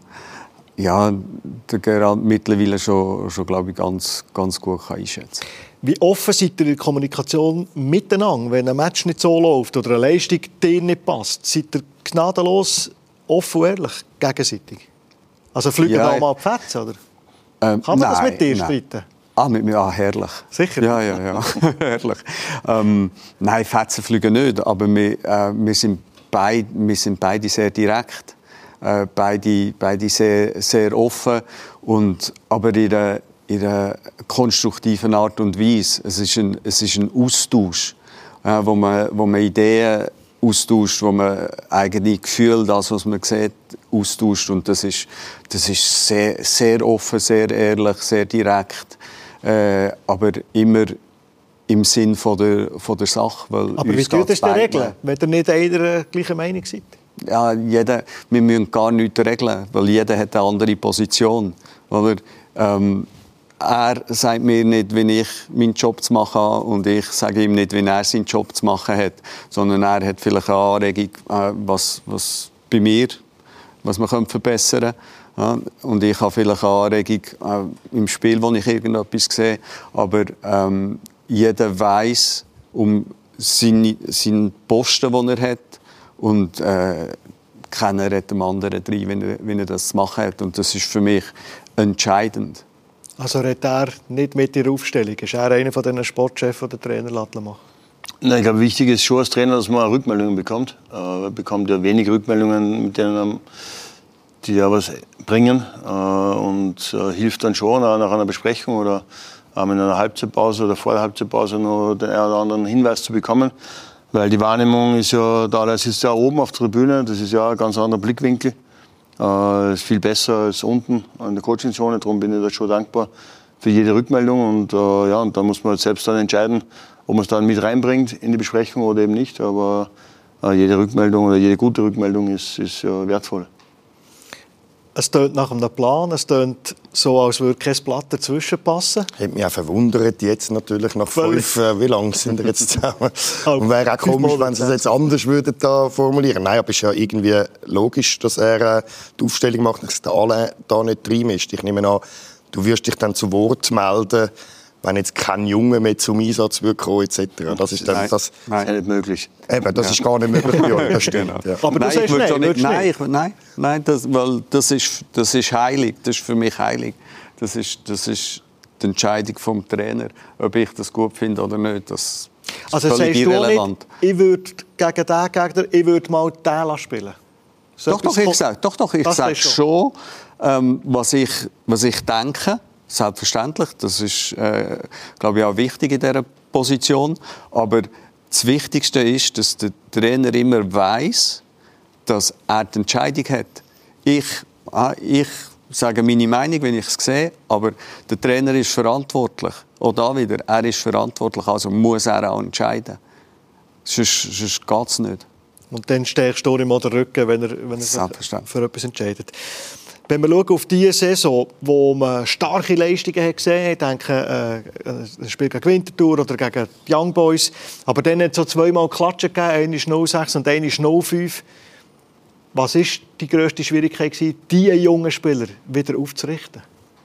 ja, der Gerald mittlerweile schon, schon glaube ich, ganz, ganz gut kann einschätzen kann. Wie offen seid ihr in der Kommunikation miteinander, wenn ein Match nicht so läuft oder eine Leistung dir nicht passt? Seid ihr gnadenlos offen und ehrlich gegenseitig? Also fliegen ja, da mal die Fetzen, oder? Ähm, Kann man nein, das mit dir nein. streiten? Ah, mit mir, ah, herrlich. Sicher? Ja, ja, ja, herrlich. Ähm, nein, Fetzen fliegen nicht, aber wir, äh, wir, sind beid, wir sind beide sehr direkt, äh, beide, beide sehr, sehr offen, und, aber in einer, in einer konstruktiven Art und Weise. Es ist ein, es ist ein Austausch, äh, wo, man, wo man Ideen austauscht, wo man eigene Gefühle, das, was man sieht, austauscht. Und das ist, das ist sehr, sehr offen, sehr ehrlich, sehr direkt, äh, aber immer im Sinn von der, von der Sache. Weil aber wie tut das denn regeln, wenn ihr nicht einer gleichen Meinung seid? Ja, jeder, wir müssen gar nichts regeln, weil jeder hat eine andere Position. Oder? Ähm, er sagt mir nicht, wie ich meinen Job zu machen habe, und ich sage ihm nicht, wie er seinen Job zu machen hat, sondern er hat vielleicht eine Anregung, äh, was, was bei mir, was man verbessern könnte. Ja, und ich habe vielleicht eine Anregung äh, im Spiel, wo ich irgendetwas sehe, aber ähm, jeder weiss um seine, seinen Posten, den er hat, und äh, keiner hat dem anderen drin, wie er, wie er das zu machen hat. Und das ist für mich entscheidend. Also redet er nicht mit der Aufstellung? Ist er einer von diesen Sportchefs, die der Trainer machen? Nein, ich glaube, wichtig ist schon als Trainer, dass man Rückmeldungen bekommt. Äh, er bekommt ja wenig Rückmeldungen, mit denen die ja was bringen, äh, und äh, hilft dann schon äh, nach einer Besprechung oder äh, in einer Halbzeitpause oder vor der Halbzeitpause noch den einen oder anderen Hinweis zu bekommen. Weil die Wahrnehmung ist ja da, das ist ja oben auf der Tribüne, das ist ja ein ganz anderer Blickwinkel. Äh, ist viel besser als unten in der Coachingzone, darum bin ich da schon dankbar für jede Rückmeldung. Und, äh, ja, und dann muss man halt selbst dann entscheiden, ob man es dann mit reinbringt in die Besprechung oder eben nicht. Aber äh, jede Rückmeldung oder jede gute Rückmeldung ist, ist äh, wertvoll. Es tönt nach einem Plan, es tönt so, als würde kein Blatt dazwischen passen. Hat mich auch verwundert, jetzt natürlich nach fünf, äh, wie lange sind wir jetzt zusammen? Und wäre auch komisch, wenn Sie es jetzt anders würden da formulieren. Nein, aber es ist ja irgendwie logisch, dass er äh, die Aufstellung macht, dass der alle da nicht drin ist. Ich nehme an, du wirst dich dann zu Wort melden, wenn jetzt kein Junge mehr zum Einsatz wird kommen, et cetera. Das ist dann, nein, das, nein. Das ist nicht möglich. Eben, das ja. ist gar nicht möglich. Ja, das stimmt. Ja. Aber nein, du sagst nein, nicht, nein, nicht. ich, nein, nein, das, weil das ist, das ist heilig. Das ist für mich heilig. Das ist, das ist die Entscheidung vom Trainer, ob ich das gut finde oder nicht. Das ist also völlig sagst irrelevant. Du nicht, ich würde gegen den Gegner, ich würde mal den spielen. So doch, doch, ich sage, doch, doch, ich sage schon, ähm, was, ich, was ich denke. Selbstverständlich, das ist, äh, glaube ich, auch wichtig in dieser Position. Aber das Wichtigste ist, dass der Trainer immer weiss, dass er die Entscheidung hat. Ich, äh, ich sage meine Meinung, wenn ich es sehe, aber der Trainer ist verantwortlich. Auch da wieder, er ist verantwortlich, also muss er auch entscheiden. Sonst, sonst geht es nicht. Und dann stehst du ihm den Rücken, wenn er, wenn er sich für etwas entscheidet. Wenn wir schauen auf diese Saison, wo man starke Leistungen hat gesehen, ich denke, äh, ein Spiel gegen Winterthur oder gegen die Young Boys, aber dann hat es so zweimal Klatschen gegeben, einer ist null sechs und einer ist null fünf. Was war die grösste Schwierigkeit, diese jungen Spieler wieder aufzurichten?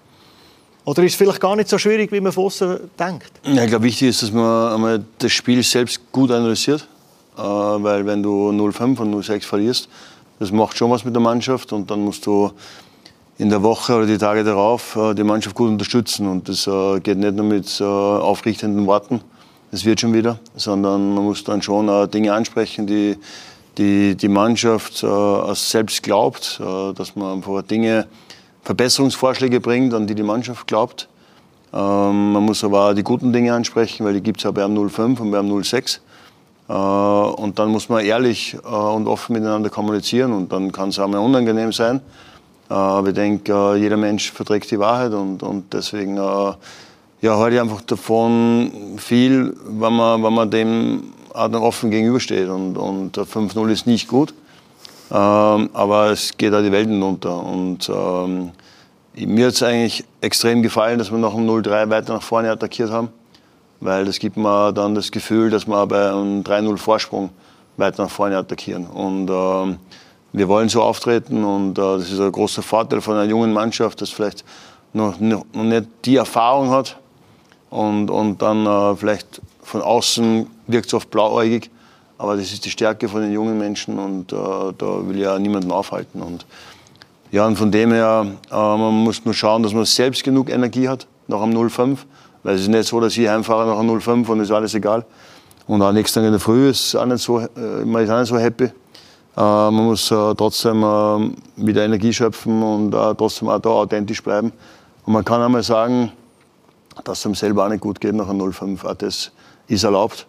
Oder ist es vielleicht gar nicht so schwierig, wie man von außen denkt? Ja, ich glaube, wichtig ist, dass man einmal das Spiel selbst gut analysiert. Äh, weil wenn du null fünf und null sechs verlierst, das macht schon was mit der Mannschaft, und dann musst du in der Woche oder die Tage darauf äh, die Mannschaft gut unterstützen. Und das äh, geht nicht nur mit äh, aufrichtenden Worten, das wird schon wieder, sondern man muss dann schon äh, Dinge ansprechen, die die, die Mannschaft äh, selbst glaubt, äh, dass man einfach Dinge, Verbesserungsvorschläge bringt, an die die Mannschaft glaubt. Ähm, man muss aber auch die guten Dinge ansprechen, weil die gibt es ja beim null fünf und beim null sechs. Äh, und dann muss man ehrlich äh, und offen miteinander kommunizieren, und dann kann es auch mal unangenehm sein. Aber ich denke, jeder Mensch verträgt die Wahrheit, und, und deswegen ja, halte ich einfach davon viel, wenn man, wenn man dem auch dann offen gegenübersteht. Und, und fünf null ist nicht gut, ähm, aber es geht auch die Welt unter. Und ähm, mir hat es eigentlich extrem gefallen, dass wir nach dem null drei weiter nach vorne attackiert haben, weil das gibt mir dann das Gefühl, dass wir bei einem drei null Vorsprung weiter nach vorne attackieren. Und ähm, wir wollen so auftreten, und äh, das ist ein großer Vorteil von einer jungen Mannschaft, dass vielleicht noch, noch nicht die Erfahrung hat, und, und dann äh, vielleicht von außen wirkt es oft blauäugig, aber das ist die Stärke von den jungen Menschen, und äh, da will ja niemanden aufhalten. Und, ja, und von dem her, äh, man muss nur schauen, dass man selbst genug Energie hat nach einem null fünf, weil es ist nicht so, dass ich heimfahre nach einem null fünf und ist alles egal. Und auch nächsten Tag in der Früh ist auch nicht so, äh, man ist auch nicht so happy. Äh, man muss äh, trotzdem äh, wieder Energie schöpfen und äh, trotzdem auch da authentisch bleiben. Und man kann einmal sagen, dass es einem selber auch nicht gut geht nach einem null fünf. Auch das ist erlaubt.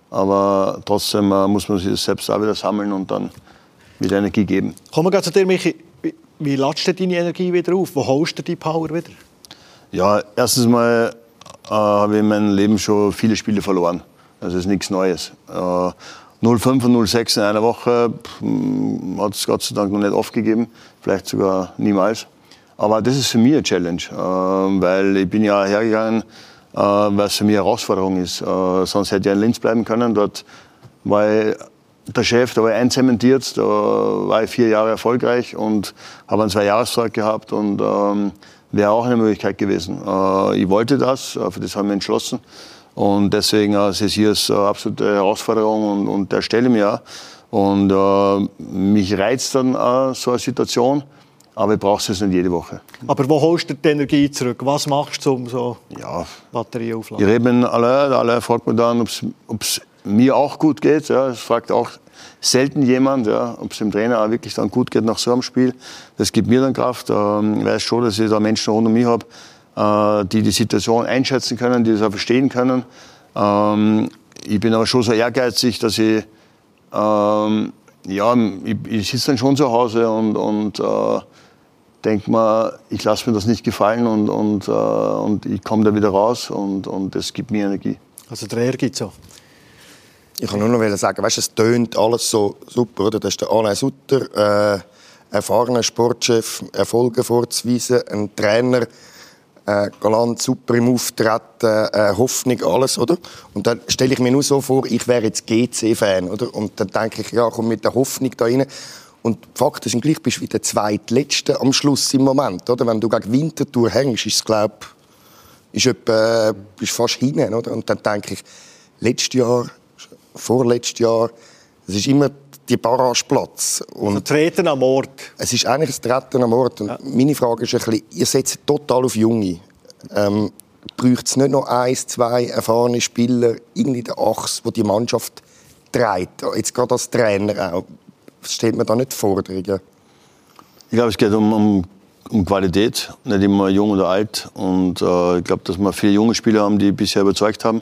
Aber trotzdem äh, muss man sich das selbst auch wieder sammeln und dann wieder Energie geben. Kommen wir zu dir, Michi. Wie, wie ladest du deine Energie wieder auf? Wo holst du die Power wieder? Ja, erstens mal äh, habe ich in meinem Leben schon viele Spiele verloren. Also das ist nichts Neues. Äh, null fünf und null sechs in einer Woche hat es Gott sei Dank noch nicht oft gegeben, vielleicht sogar niemals. Aber das ist für mich eine Challenge, äh, weil ich bin ja hergegangen, äh, weil es für mich eine Herausforderung ist. Äh, sonst hätte ich in Linz bleiben können. Dort war ich der Chef, da war ich einzementiert, da war ich vier Jahre erfolgreich und habe einen Zwei-Jahres-Vertrag gehabt und ähm, wäre auch eine Möglichkeit gewesen. Äh, ich wollte das, für das haben wir entschlossen. Und deswegen äh, ist es hier eine absolute Herausforderung und, und der stelle mir. Und äh, mich reizt dann äh, so eine Situation, aber ich brauche es nicht jede Woche. Aber wo holst du die Energie zurück? Was machst du, um so ja, Batterie aufzuladen? Ich rede mit Alain, Alain fragt mich dann, ob es mir auch gut geht. Ja. Das fragt auch selten jemand, ja, ob es dem Trainer auch wirklich dann gut geht nach so einem Spiel. Das gibt mir dann Kraft. Ähm, ich weiß schon, dass ich da Menschen rund um mich habe, die die Situation einschätzen können, die das auch verstehen können. Ähm, ich bin aber schon so ehrgeizig, dass ich, ähm, ja, ich, ich sitze dann schon zu Hause und, und äh, denke mir, ich lasse mir das nicht gefallen und, und, äh, und ich komme da wieder raus und, und das gibt mir Energie. Also der Ehrgeiz so. Ich kann nur noch sagen, weißt, es tönt alles so super, oder? Das ist der Alain Sutter, äh, erfahrener Sportchef, Erfolge vorzuweisen, ein Trainer, Äh, galant, super im Auftreten, äh, Hoffnung, alles, oder? Und dann stelle ich mir nur so vor, ich wäre jetzt G C-Fan, oder? Und dann denke ich, ja, komm mit der Hoffnung da rein. Und die Fakten sind gleich, bist du wie der Zweitletzte am Schluss im Moment, oder? Wenn du gegen Winterthur hängst, ist es, glaube ich, etwa, bist fast hinein, oder? Und dann denke ich, letztes Jahr, vorletztes Jahr, es ist immer die Barrageplatz. Und also Treten am Ort. Es ist eigentlich das Treten am Ort. Und ja. Meine Frage ist ein bisschen, ihr setzt total auf Junge. Ähm, braucht es nicht noch ein, zwei erfahrene Spieler irgendwie der Achse, die die Mannschaft trägt? Jetzt gerade als Trainer auch. Stellt man da nicht Forderungen? Ich glaube, es geht um, um, um Qualität, nicht immer jung oder alt. Und äh, ich glaube, dass wir viele junge Spieler haben, die bisher überzeugt haben.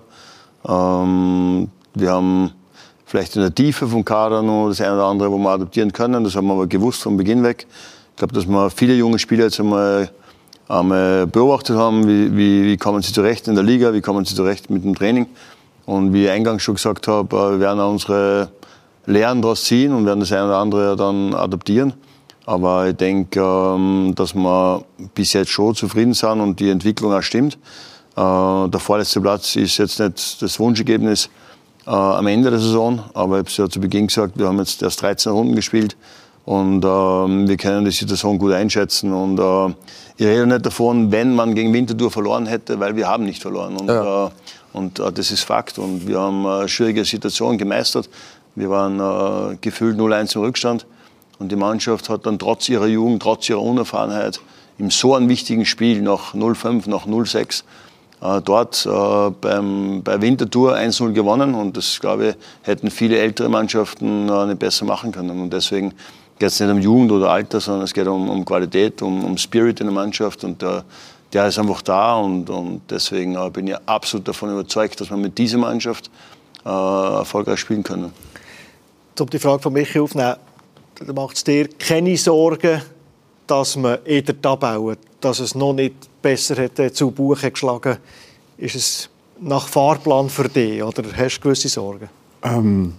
Ähm, wir haben vielleicht in der Tiefe vom Kader noch das eine oder andere, wo wir adaptieren können. Das haben wir aber gewusst von Beginn weg. Ich glaube, dass wir viele junge Spieler jetzt einmal, einmal beobachtet haben, wie, wie, wie kommen sie zurecht in der Liga, wie kommen sie zurecht mit dem Training. Und wie ich eingangs schon gesagt habe, wir werden auch unsere Lehren daraus ziehen und werden das eine oder andere dann adaptieren. Aber ich denke, dass wir bis jetzt schon zufrieden sind und die Entwicklung auch stimmt. Der vorletzte Platz ist jetzt nicht das Wunschergebnis Äh, am Ende der Saison, aber ich habe es ja zu Beginn gesagt, wir haben jetzt erst dreizehn Runden gespielt und äh, wir können die Situation gut einschätzen und äh, ich rede nicht davon, wenn man gegen Winterthur verloren hätte, weil wir haben nicht verloren und, ja. äh, und äh, das ist Fakt und wir haben eine schwierige Situation gemeistert. Wir waren äh, gefühlt null eins im Rückstand und die Mannschaft hat dann trotz ihrer Jugend, trotz ihrer Unerfahrenheit in so einem wichtigen Spiel nach null fünf, nach null sechs dort äh, beim, bei Winterthur eins null gewonnen und das, glaube ich, hätten viele ältere Mannschaften äh, nicht besser machen können. Und deswegen geht es nicht um Jugend oder Alter, sondern es geht um, um Qualität, um, um Spirit in der Mannschaft und äh, der ist einfach da und, und deswegen äh, bin ich absolut davon überzeugt, dass wir mit dieser Mannschaft äh, erfolgreich spielen können. Um die Frage von Michi aufzunehmen, macht es dir keine Sorgen, dass man in der Tabelle, dass es noch nicht besser hätte zu Buche geschlagen, ist es nach Fahrplan für dich oder hast du gewisse Sorgen? Ähm,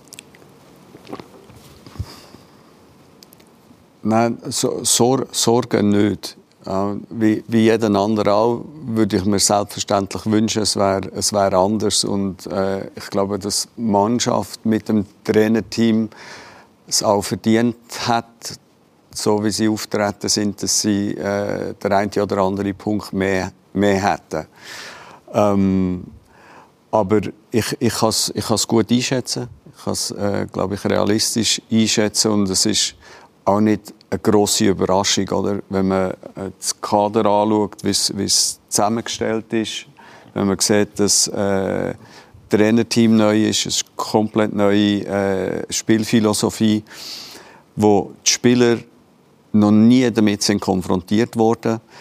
nein, so, Sor- Sorgen nicht. Äh, wie, wie jeder andere auch, würde ich mir selbstverständlich wünschen, es wäre es wär anders. Und äh, ich glaube, dass die Mannschaft mit dem Trainerteam es auch verdient hat, so wie sie auftreten sind, dass sie äh, der eine oder andere Punkt mehr, mehr hätten. Ähm, aber ich, ich kann es ich gut einschätzen. Ich kann es, äh, glaube ich, realistisch einschätzen. Und es ist auch nicht eine grosse Überraschung, oder? Wenn man äh, das Kader anschaut, wie es zusammengestellt ist. Wenn man sieht, dass äh, das Trainerteam neu ist, es ist eine komplett neue äh, Spielphilosophie, wo die Spieler noch nie damit sind konfrontiert worden.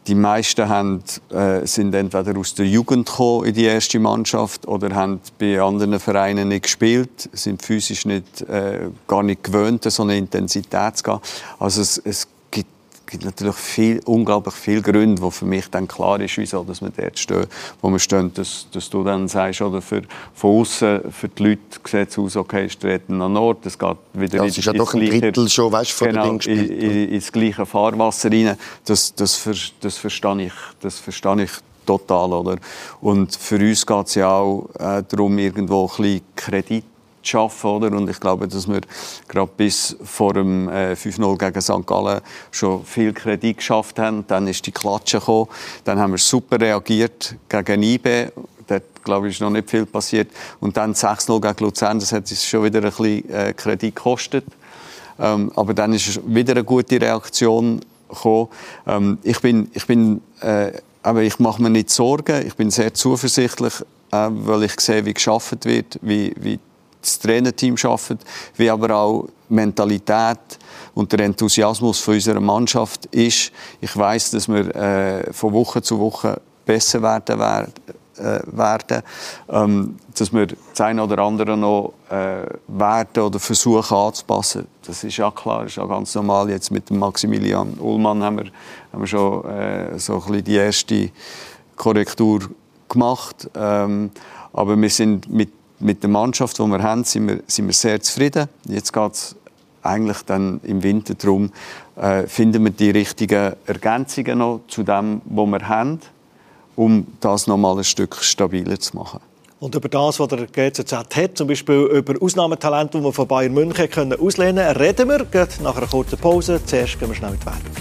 die meisten haben, äh, sind entweder aus der Jugend gekommen in die erste Mannschaft oder haben bei anderen Vereinen nicht gespielt, sind physisch nicht, äh, gar nicht gewöhnt, so eine Intensität zu gehen. Also es, es gibt, gibt natürlich viel, unglaublich viele Gründe, wo für mich dann klar ist, wieso dass wir dort stehen, wo wir stehen, dass, dass du dann sagst, oder für, von außen für die Leute sieht es aus, okay, es treten an Ort, es geht wieder ja, es ist ja doch ein Drittel schon, weißt du, von genau, den Dingen gespielt. In, in, ins gleiche Fahrwasser rein. Das, das, das, das verstehe ich, das verstehe ich total, oder? Und für uns geht es ja auch äh, darum, irgendwo ein bisschen Kredit zu schaffen, oder? Und ich glaube, dass wir gerade bis vor dem äh, fünf null gegen Sankt Gallen schon viel Kredit geschafft haben. Dann ist die Klatsche gekommen. Dann haben wir super reagiert gegen I B. Dort, glaube ich, ist noch nicht viel passiert. Und dann sechs null gegen Luzern. Das hat uns schon wieder ein bisschen äh, Kredit gekostet. Ähm, aber dann ist wieder eine gute Reaktion gekommen. Ähm, ich bin, ich bin, äh, aber ich mache mir nicht Sorgen. Ich bin sehr zuversichtlich, äh, weil ich sehe, wie geschafft wird, wie, wie das Trainerteam arbeitet, wie aber auch die Mentalität und der Enthusiasmus von unserer Mannschaft ist. Ich weiss, dass wir äh, von Woche zu Woche besser werden werden. Äh, werden ähm, dass wir das eine oder andere noch äh, werden oder versuchen anzupassen. Das ist ja klar, das ist ja ganz normal. Jetzt mit dem Maximilian Ullmann haben wir, haben wir schon äh, so ein bisschen die erste Korrektur gemacht. Ähm, aber wir sind mit Mit der Mannschaft, die wir haben, sind wir, sind wir sehr zufrieden. Jetzt geht es eigentlich dann im Winter darum, äh, finden wir die richtigen Ergänzungen noch zu dem, was wir haben, um das noch mal ein Stück stabiler zu machen. Und über das, was der G Z Z hat, zum Beispiel über Ausnahmetalente, die wir von Bayern München können auslehnen können, reden wir gleich nach einer kurzen Pause. Zuerst gehen wir schnell in die Werbung.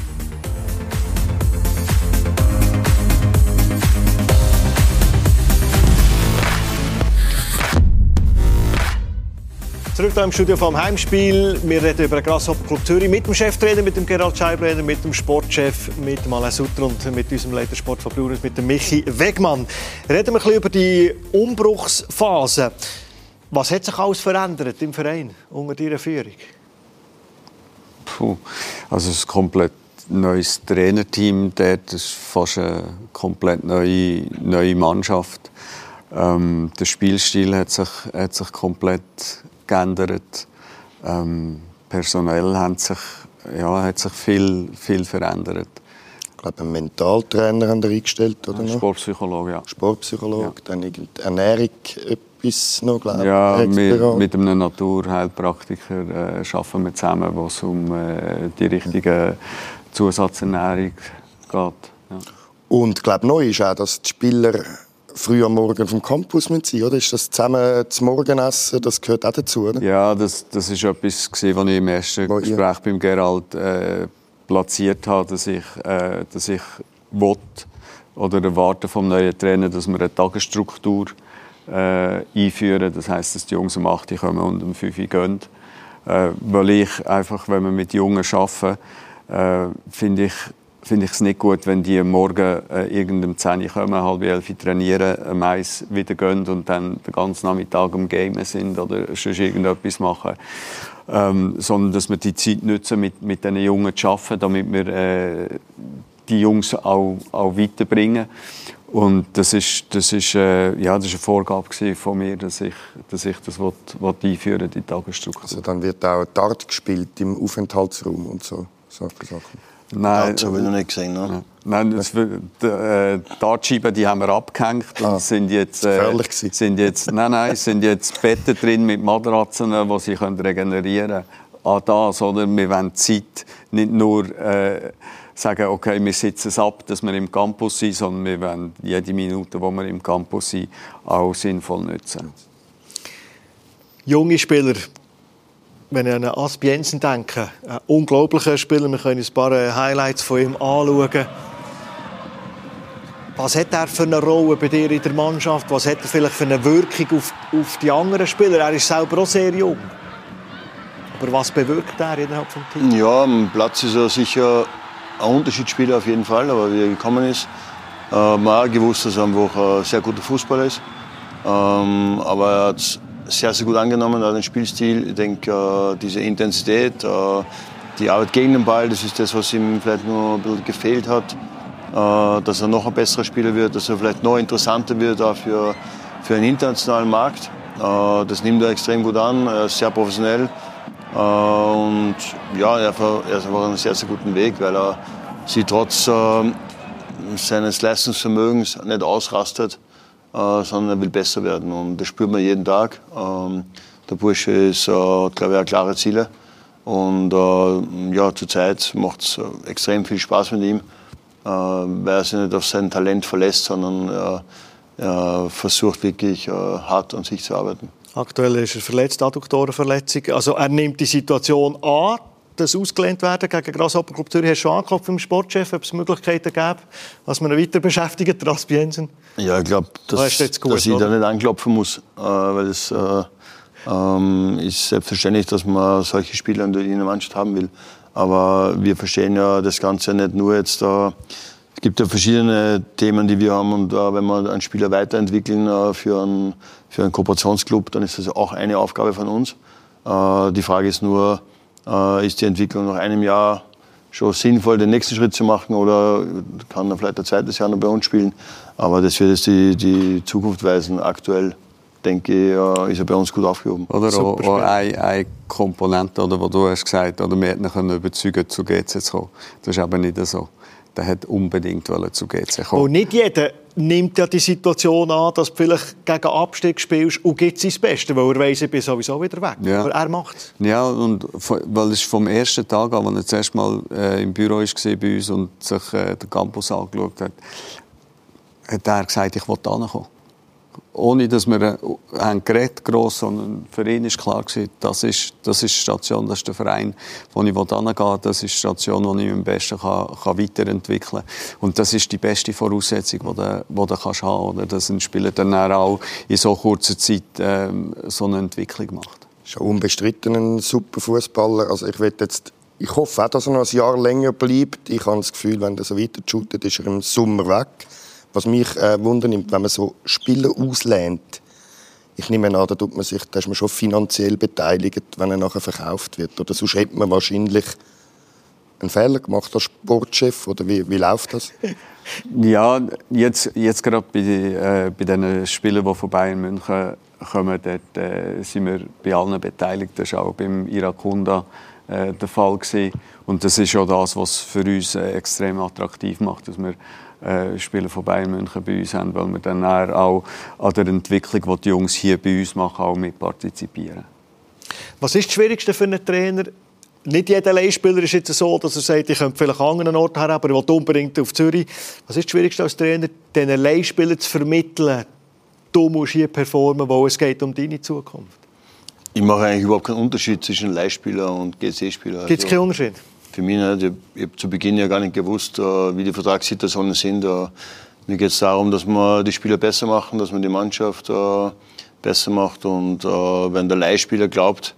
Zurück hier im Studio vom Heimspiel. Wir reden über den Grasshopper Club Zürich mit dem Cheftrainer, mit dem Gerald Scheiblener, mit dem Sportchef, mit dem Alain Sutter und mit unserem Leiter Sport von Blauers, mit dem Michi Wegmann. Reden wir ein bisschen über die Umbruchsphase. Was hat sich alles verändert im Verein unter Ihrer Führung? Puh, also es ist ein komplett neues Trainerteam dort. Das ist fast eine komplett neue, neue Mannschaft. Ähm, der Spielstil hat sich, hat sich komplett geändert. Ähm, personell hat sich, ja, hat sich viel, viel verändert. Ich glaube, einen Mentaltrainer haben wir eingestellt, oder? Ja, Sportpsychologe, ja. Sportpsychologe, ja. Dann irgendeine Ernährung, etwas noch, glaube ich. Ja, mit, mit einem Naturheilpraktiker äh, arbeiten wir zusammen, wo es um äh, die richtige Zusatzernährung geht. Ja. Und ich glaube, neu ist auch, dass die Spieler früh am Morgen vom Campus sein müssen, oder? Ist das zusammen zum Morgenessen, das gehört auch dazu, oder? Ja, das, das ist etwas, was ich im ersten Wo Gespräch beim Gerald äh, platziert habe, dass ich, äh, dass ich will oder erwarte vom neuen Trainer, dass wir eine Tagesstruktur äh, einführen. Das heisst, dass die Jungs um acht Uhr kommen und um fünf Uhr gehen. Äh, weil ich einfach, wenn wir mit Jungen arbeiten, äh, finde ich, finde ich es nicht gut, wenn die morgen äh, irgendeinem zehn Uhr kommen, halb elf Uhr trainieren, am eins wieder gehen und dann den ganzen Nachmittag am Gamen sind oder sonst irgendetwas machen. Ähm, sondern dass wir die Zeit nutzen, mit, mit diesen Jungen zu arbeiten, damit wir äh, die Jungs auch, auch weiterbringen. Und das ist, das ist, äh, ja, das ist eine Vorgabe von mir, dass ich, dass ich das will, will einführen, die Tagesstruktur. Also dann wird auch Dart gespielt im Aufenthaltsraum und so, solche Sachen. Nein, das habe ich noch nicht gesehen. Ne? Nein, das, die, äh, die Dartscheiben, die haben wir abgehängt und ah, sind jetzt, äh, sind jetzt, nein, nein, sind jetzt Betten drin mit Matratzen, die sie können regenerieren können. An das, oder? Wir wollen Zeit nicht nur äh, sagen, okay, wir sitzen es ab, dass wir im Campus sind, sondern wir wollen jede Minute, wo wir im Campus sind, auch sinnvoll nutzen. Junge Spieler. Wenn ich an Asp Jensen denke, ein unglaublicher Spieler, wir können uns ein paar Highlights von ihm anschauen. Was hat er für eine Rolle bei dir in der Mannschaft? Was hat er vielleicht für eine Wirkung auf, auf die anderen Spieler? Er ist selber auch sehr jung. Aber was bewirkt er innerhalb des Teams? Ja, am Platz ist er sicher ein Unterschiedsspieler auf jeden Fall, aber wie er gekommen ist, äh, man hat auch gewusst, dass er einfach ein sehr guter Fußballer ist. Ähm, aber er hat sehr, sehr gut angenommen, den Spielstil. Ich denke, äh, diese Intensität, äh, die Arbeit gegen den Ball, das ist das, was ihm vielleicht noch ein bisschen gefehlt hat. äh, dass er noch ein besserer Spieler wird, dass er vielleicht noch interessanter wird auch für, für einen internationalen Markt. Äh, das nimmt er extrem gut an, er ist sehr professionell. Äh, und ja, er, er ist einfach auf einem sehr, sehr guten Weg, weil er sich trotz äh, seines Leistungsvermögens nicht ausrastet, äh, sondern er will besser werden. Und das spürt man jeden Tag. Ähm, der Bursche ist, äh, hat, glaube ich, auch klare Ziele. Und äh, ja, zurzeit macht es äh, extrem viel Spaß mit ihm, äh, weil er sich nicht auf sein Talent verlässt, sondern äh, er versucht wirklich äh, hart an sich zu arbeiten. Aktuell ist er verletzt, Adduktorenverletzung. Also er nimmt die Situation an, dass ausgelehnt werden gegen Grasshopper Club Zürich. Hast du schon angeklopft beim Sportchef, ob es Möglichkeiten gäbe, was man weiter beschäftigt, Raspi Jensen? Ja, ich glaube, dass, gut, dass ich oder? da nicht anklopfen muss, äh, weil es äh, ähm, ist selbstverständlich, dass man solche Spieler in der Mannschaft haben will. Aber wir verstehen ja das Ganze nicht nur jetzt da. Äh, es gibt ja verschiedene Themen, die wir haben, und äh, wenn wir einen Spieler weiterentwickeln äh, für, einen, für einen Kooperationsclub, dann ist das auch eine Aufgabe von uns. Äh, die Frage ist nur, äh, ist die Entwicklung nach einem Jahr schon sinnvoll, den nächsten Schritt zu machen, oder kann er vielleicht ein zweites Jahr noch bei uns spielen? Aber das wird jetzt die, die Zukunft weisen. Aktuell, denke ich, ist er bei uns gut aufgehoben. Oder auch, auch eine, eine Komponente, oder, wo du hast gesagt, oder wir hätten überzeugen, zu G C zu kommen. Das ist aber nicht so. Der hat unbedingt zu G C kommen. Und nicht jeder nimmt ja die Situation an, dass du vielleicht gegen Abstieg spielst und gibt sein Bestes, weil er weiss, ich bin sowieso wieder weg. Ja. Aber er macht es. Ja, und weil es vom ersten Tag an, als er das erste Mal äh, im Büro war bei uns und sich äh, den Campus angeschaut hat, hat er gesagt, ich will da hinkommen. Ohne dass wir äh, ein Gerät gross, sondern für ihn war klar, das ist, das ist die Station, das ist der Verein, wo ich hingehen will. Das ist die Station, wo ich mich am besten kann, kann weiterentwickeln kann. Und das ist die beste Voraussetzung, die du, die du kannst haben kannst. Dass ein Spieler dann auch in so kurzer Zeit ähm, so eine Entwicklung macht. Schon unbestritten ein super Fußballer. Also ich, jetzt, ich hoffe auch, dass er noch ein Jahr länger bleibt. Ich habe das Gefühl, wenn er so weiter shootet, ist er im Sommer weg. Was mich äh, wundernimmt, wenn man so Spieler auslehnt, ich nehme an, da, tut man sich, da ist man schon finanziell beteiligt, wenn er nachher verkauft wird. Oder sonst hätte man wahrscheinlich einen Fehler gemacht als Sportchef. Oder wie, wie läuft das? Ja, jetzt, jetzt gerade bei, äh, bei den Spielern, die von Bayern München kommen, dort, äh, sind wir bei allen beteiligt. Das war auch beim Irakunda äh, der Fall gewesen. Und das ist auch das, was für uns äh, extrem attraktiv macht, dass wir Äh, Spieler von Bayern München bei uns haben, weil wir dann auch an der Entwicklung, die die Jungs hier bei uns machen, auch mitpartizipieren. Was ist das Schwierigste für einen Trainer? Nicht jeder Leihspieler ist jetzt so, dass er sagt, ich könnte vielleicht an einen anderen Ort her, aber ich will unbedingt auf Zürich. Was ist das Schwierigste als Trainer, diesen Leihspielern zu vermitteln, du musst hier performen, weil es geht um deine Zukunft? Ich mache eigentlich überhaupt keinen Unterschied zwischen Leihspieler und G C-Spieler. Gibt es keinen Unterschied? Für mich nicht. Ich habe zu Beginn ja gar nicht gewusst, wie die Vertragssituationen sind. Mir geht es darum, dass wir die Spieler besser machen, dass man die Mannschaft besser macht. Und wenn der Leihspieler glaubt,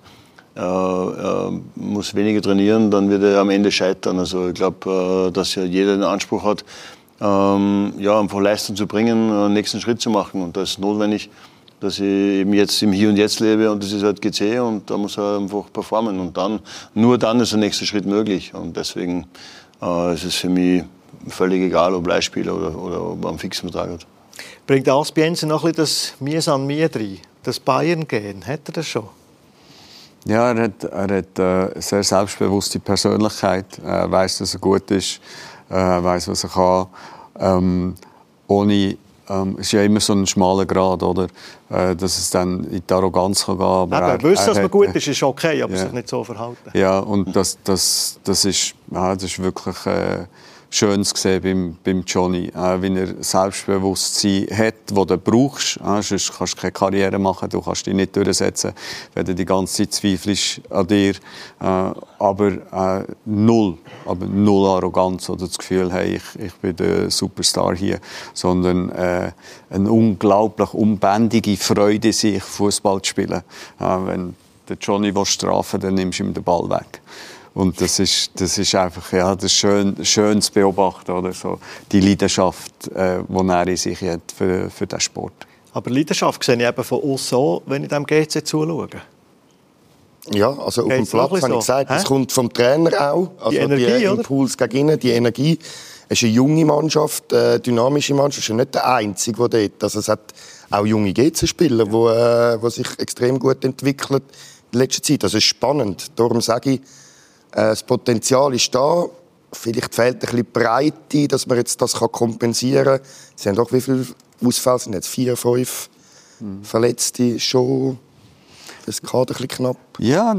er muss weniger trainieren, dann wird er am Ende scheitern. Also ich glaube, dass ja jeder den Anspruch hat, ja, einfach Leistung zu bringen, den nächsten Schritt zu machen. Und das ist notwendig, dass ich eben jetzt im Hier und Jetzt lebe, und das ist halt G C, und da muss er einfach performen, und dann, nur dann ist der nächste Schritt möglich, und deswegen äh, ist es für mich völlig egal, ob Leihspieler oder, oder ob er einen fixen Vertrag hat. Bringt Raspi Jensen noch ein bisschen das «Mies an mir» rein, das Bayern-Gehen? Hat er das schon? Ja, er hat, er hat äh, eine sehr selbstbewusste Persönlichkeit. Er weiss, dass er gut ist, er weiss, was er kann. Ähm, ohne Ähm, es ist ja immer so ein schmaler Grad, oder? Äh, dass es dann in die Arroganz kann gehen. Aber er, er, wissen, dass er man gut ist, ist okay, aber ja. sich nicht so verhalten. Ja, und das, das, das, ist, ja, das ist wirklich äh, schön zu sehen beim, beim Johnny. Äh, wie er Selbstbewusstsein hat, das du brauchst. Äh, sonst kannst du keine Karriere machen, du kannst dich nicht durchsetzen, wenn du die ganze Zeit zweifelst an dir. Äh, aber äh, null, aber null Arroganz oder das Gefühl, hey, ich, ich bin der Superstar hier, sondern äh, eine unglaublich unbändige Freude, sich Fußball zu spielen. Äh, wenn der Johnny strafen will, dann nimmst du ihm den Ball weg. Und das ist, das ist einfach ja, das ist schön, schön zu beobachten, oder? So, die Leidenschaft, äh, die er in sich hat für, für diesen Sport. Aber Leidenschaft sehe ich eben von uns so, wenn ich dem G C zuschaue. Ja, also auf dem Platz habe ich gesagt, Hä? das kommt vom Trainer auch. Also die Energie, die Impuls gegen ihn, die Energie. Es ist eine junge Mannschaft, eine dynamische Mannschaft. Es ist nicht der Einzige, der dort... Also es hat auch junge G C-Spieler, die äh, die sich extrem gut entwickeln in letzter Zeit. Also es ist spannend. Darum sage ich, äh, das Potenzial ist da. Vielleicht fehlt ein bisschen Breite, dass man jetzt das kompensieren kann. Sie haben doch wie viele Ausfälle? Sind jetzt vier, fünf mhm. Verletzte schon? Das Kader ein bisschen knapp. Ja,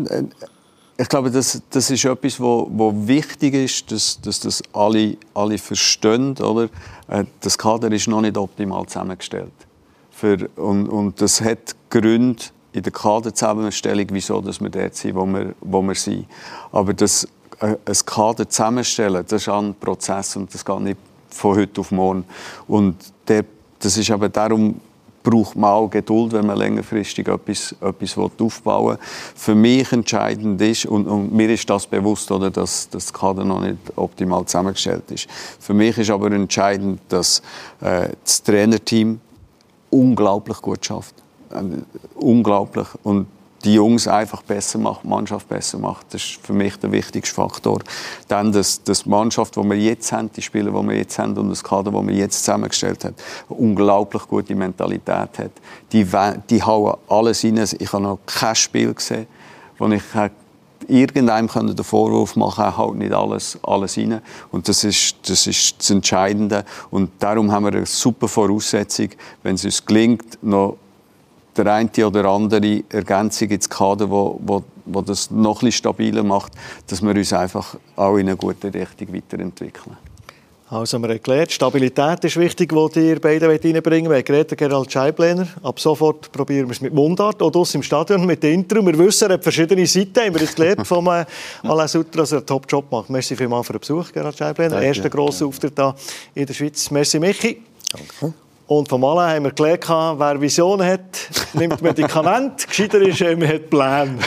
ich glaube, das, das ist etwas, wo, wo wichtig ist, dass, dass das alle, alle verstehen. Oder? Das Kader ist noch nicht optimal zusammengestellt. Für, und, und das hat Gründe in der Kaderzusammenstellung, wieso dass wir dort sind, wo wir, wo wir sind. Aber das, ein Kader zusammenstellen, das ist ein Prozess und das geht nicht von heute auf morgen. Und der, das ist aber darum, braucht man auch Geduld, wenn man längerfristig etwas, etwas aufbauen will. Für mich entscheidend ist, und, und mir ist das bewusst, oder, dass, dass das Kader noch nicht optimal zusammengestellt ist. Für mich ist aber entscheidend, dass äh, das Trainerteam unglaublich gut schafft. Äh, unglaublich. Und die Jungs einfach besser macht, die Mannschaft besser macht. Das ist für mich der wichtigste Faktor. Dann, dass, dass die Mannschaft, die wir jetzt haben, die Spieler, die wir jetzt haben und das Kader, das wir jetzt zusammengestellt haben, eine unglaublich gute Mentalität hat. Die, die hauen alles rein. Ich habe noch kein Spiel gesehen, wo ich irgendeinem den Vorwurf machen konnte, halt nicht alles, alles rein. Und das ist, das ist das Entscheidende. Und darum haben wir eine super Voraussetzung, wenn es uns gelingt, noch der eine oder andere Ergänzung ins Kader, wo, wo, wo das noch ein bisschen stabiler macht, dass wir uns einfach auch in eine gute Richtung weiterentwickeln. Also wir haben gelernt, Stabilität ist wichtig, die ihr beide reinbringen wollt. Wir haben geredet, Gerald Scheiblener. Ab sofort probieren wir es mit Mundart, auch draussen im Stadion, mit Intro. Wir wissen, er hat verschiedene Seiten, haben wir jetzt gelernt von äh, Alain Sutter, dass er einen Top-Job macht. Merci vielmals für den Besuch, Gerald Scheiblener. Erster grosser Auftritt hier in der Schweiz. Merci, Michi. Danke. Und vom Alain haben wir gelernt, wer Visionen hat, nimmt Medikamente. Gescheiter ist, man hat Pläne.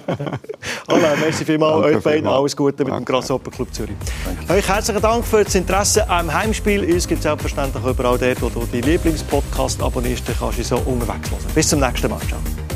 Alain, merci vielmals. Euch beiden alles Gute mit Danke. Dem Grasshopper Club Zürich. Danke. Euch herzlichen Dank für das Interesse am Heimspiel. Uns gibt es selbstverständlich überall dort, wo du deinen Lieblingspodcast abonnierst. Dann kannst du so unterwegs hören. Bis zum nächsten Mal. Ciao.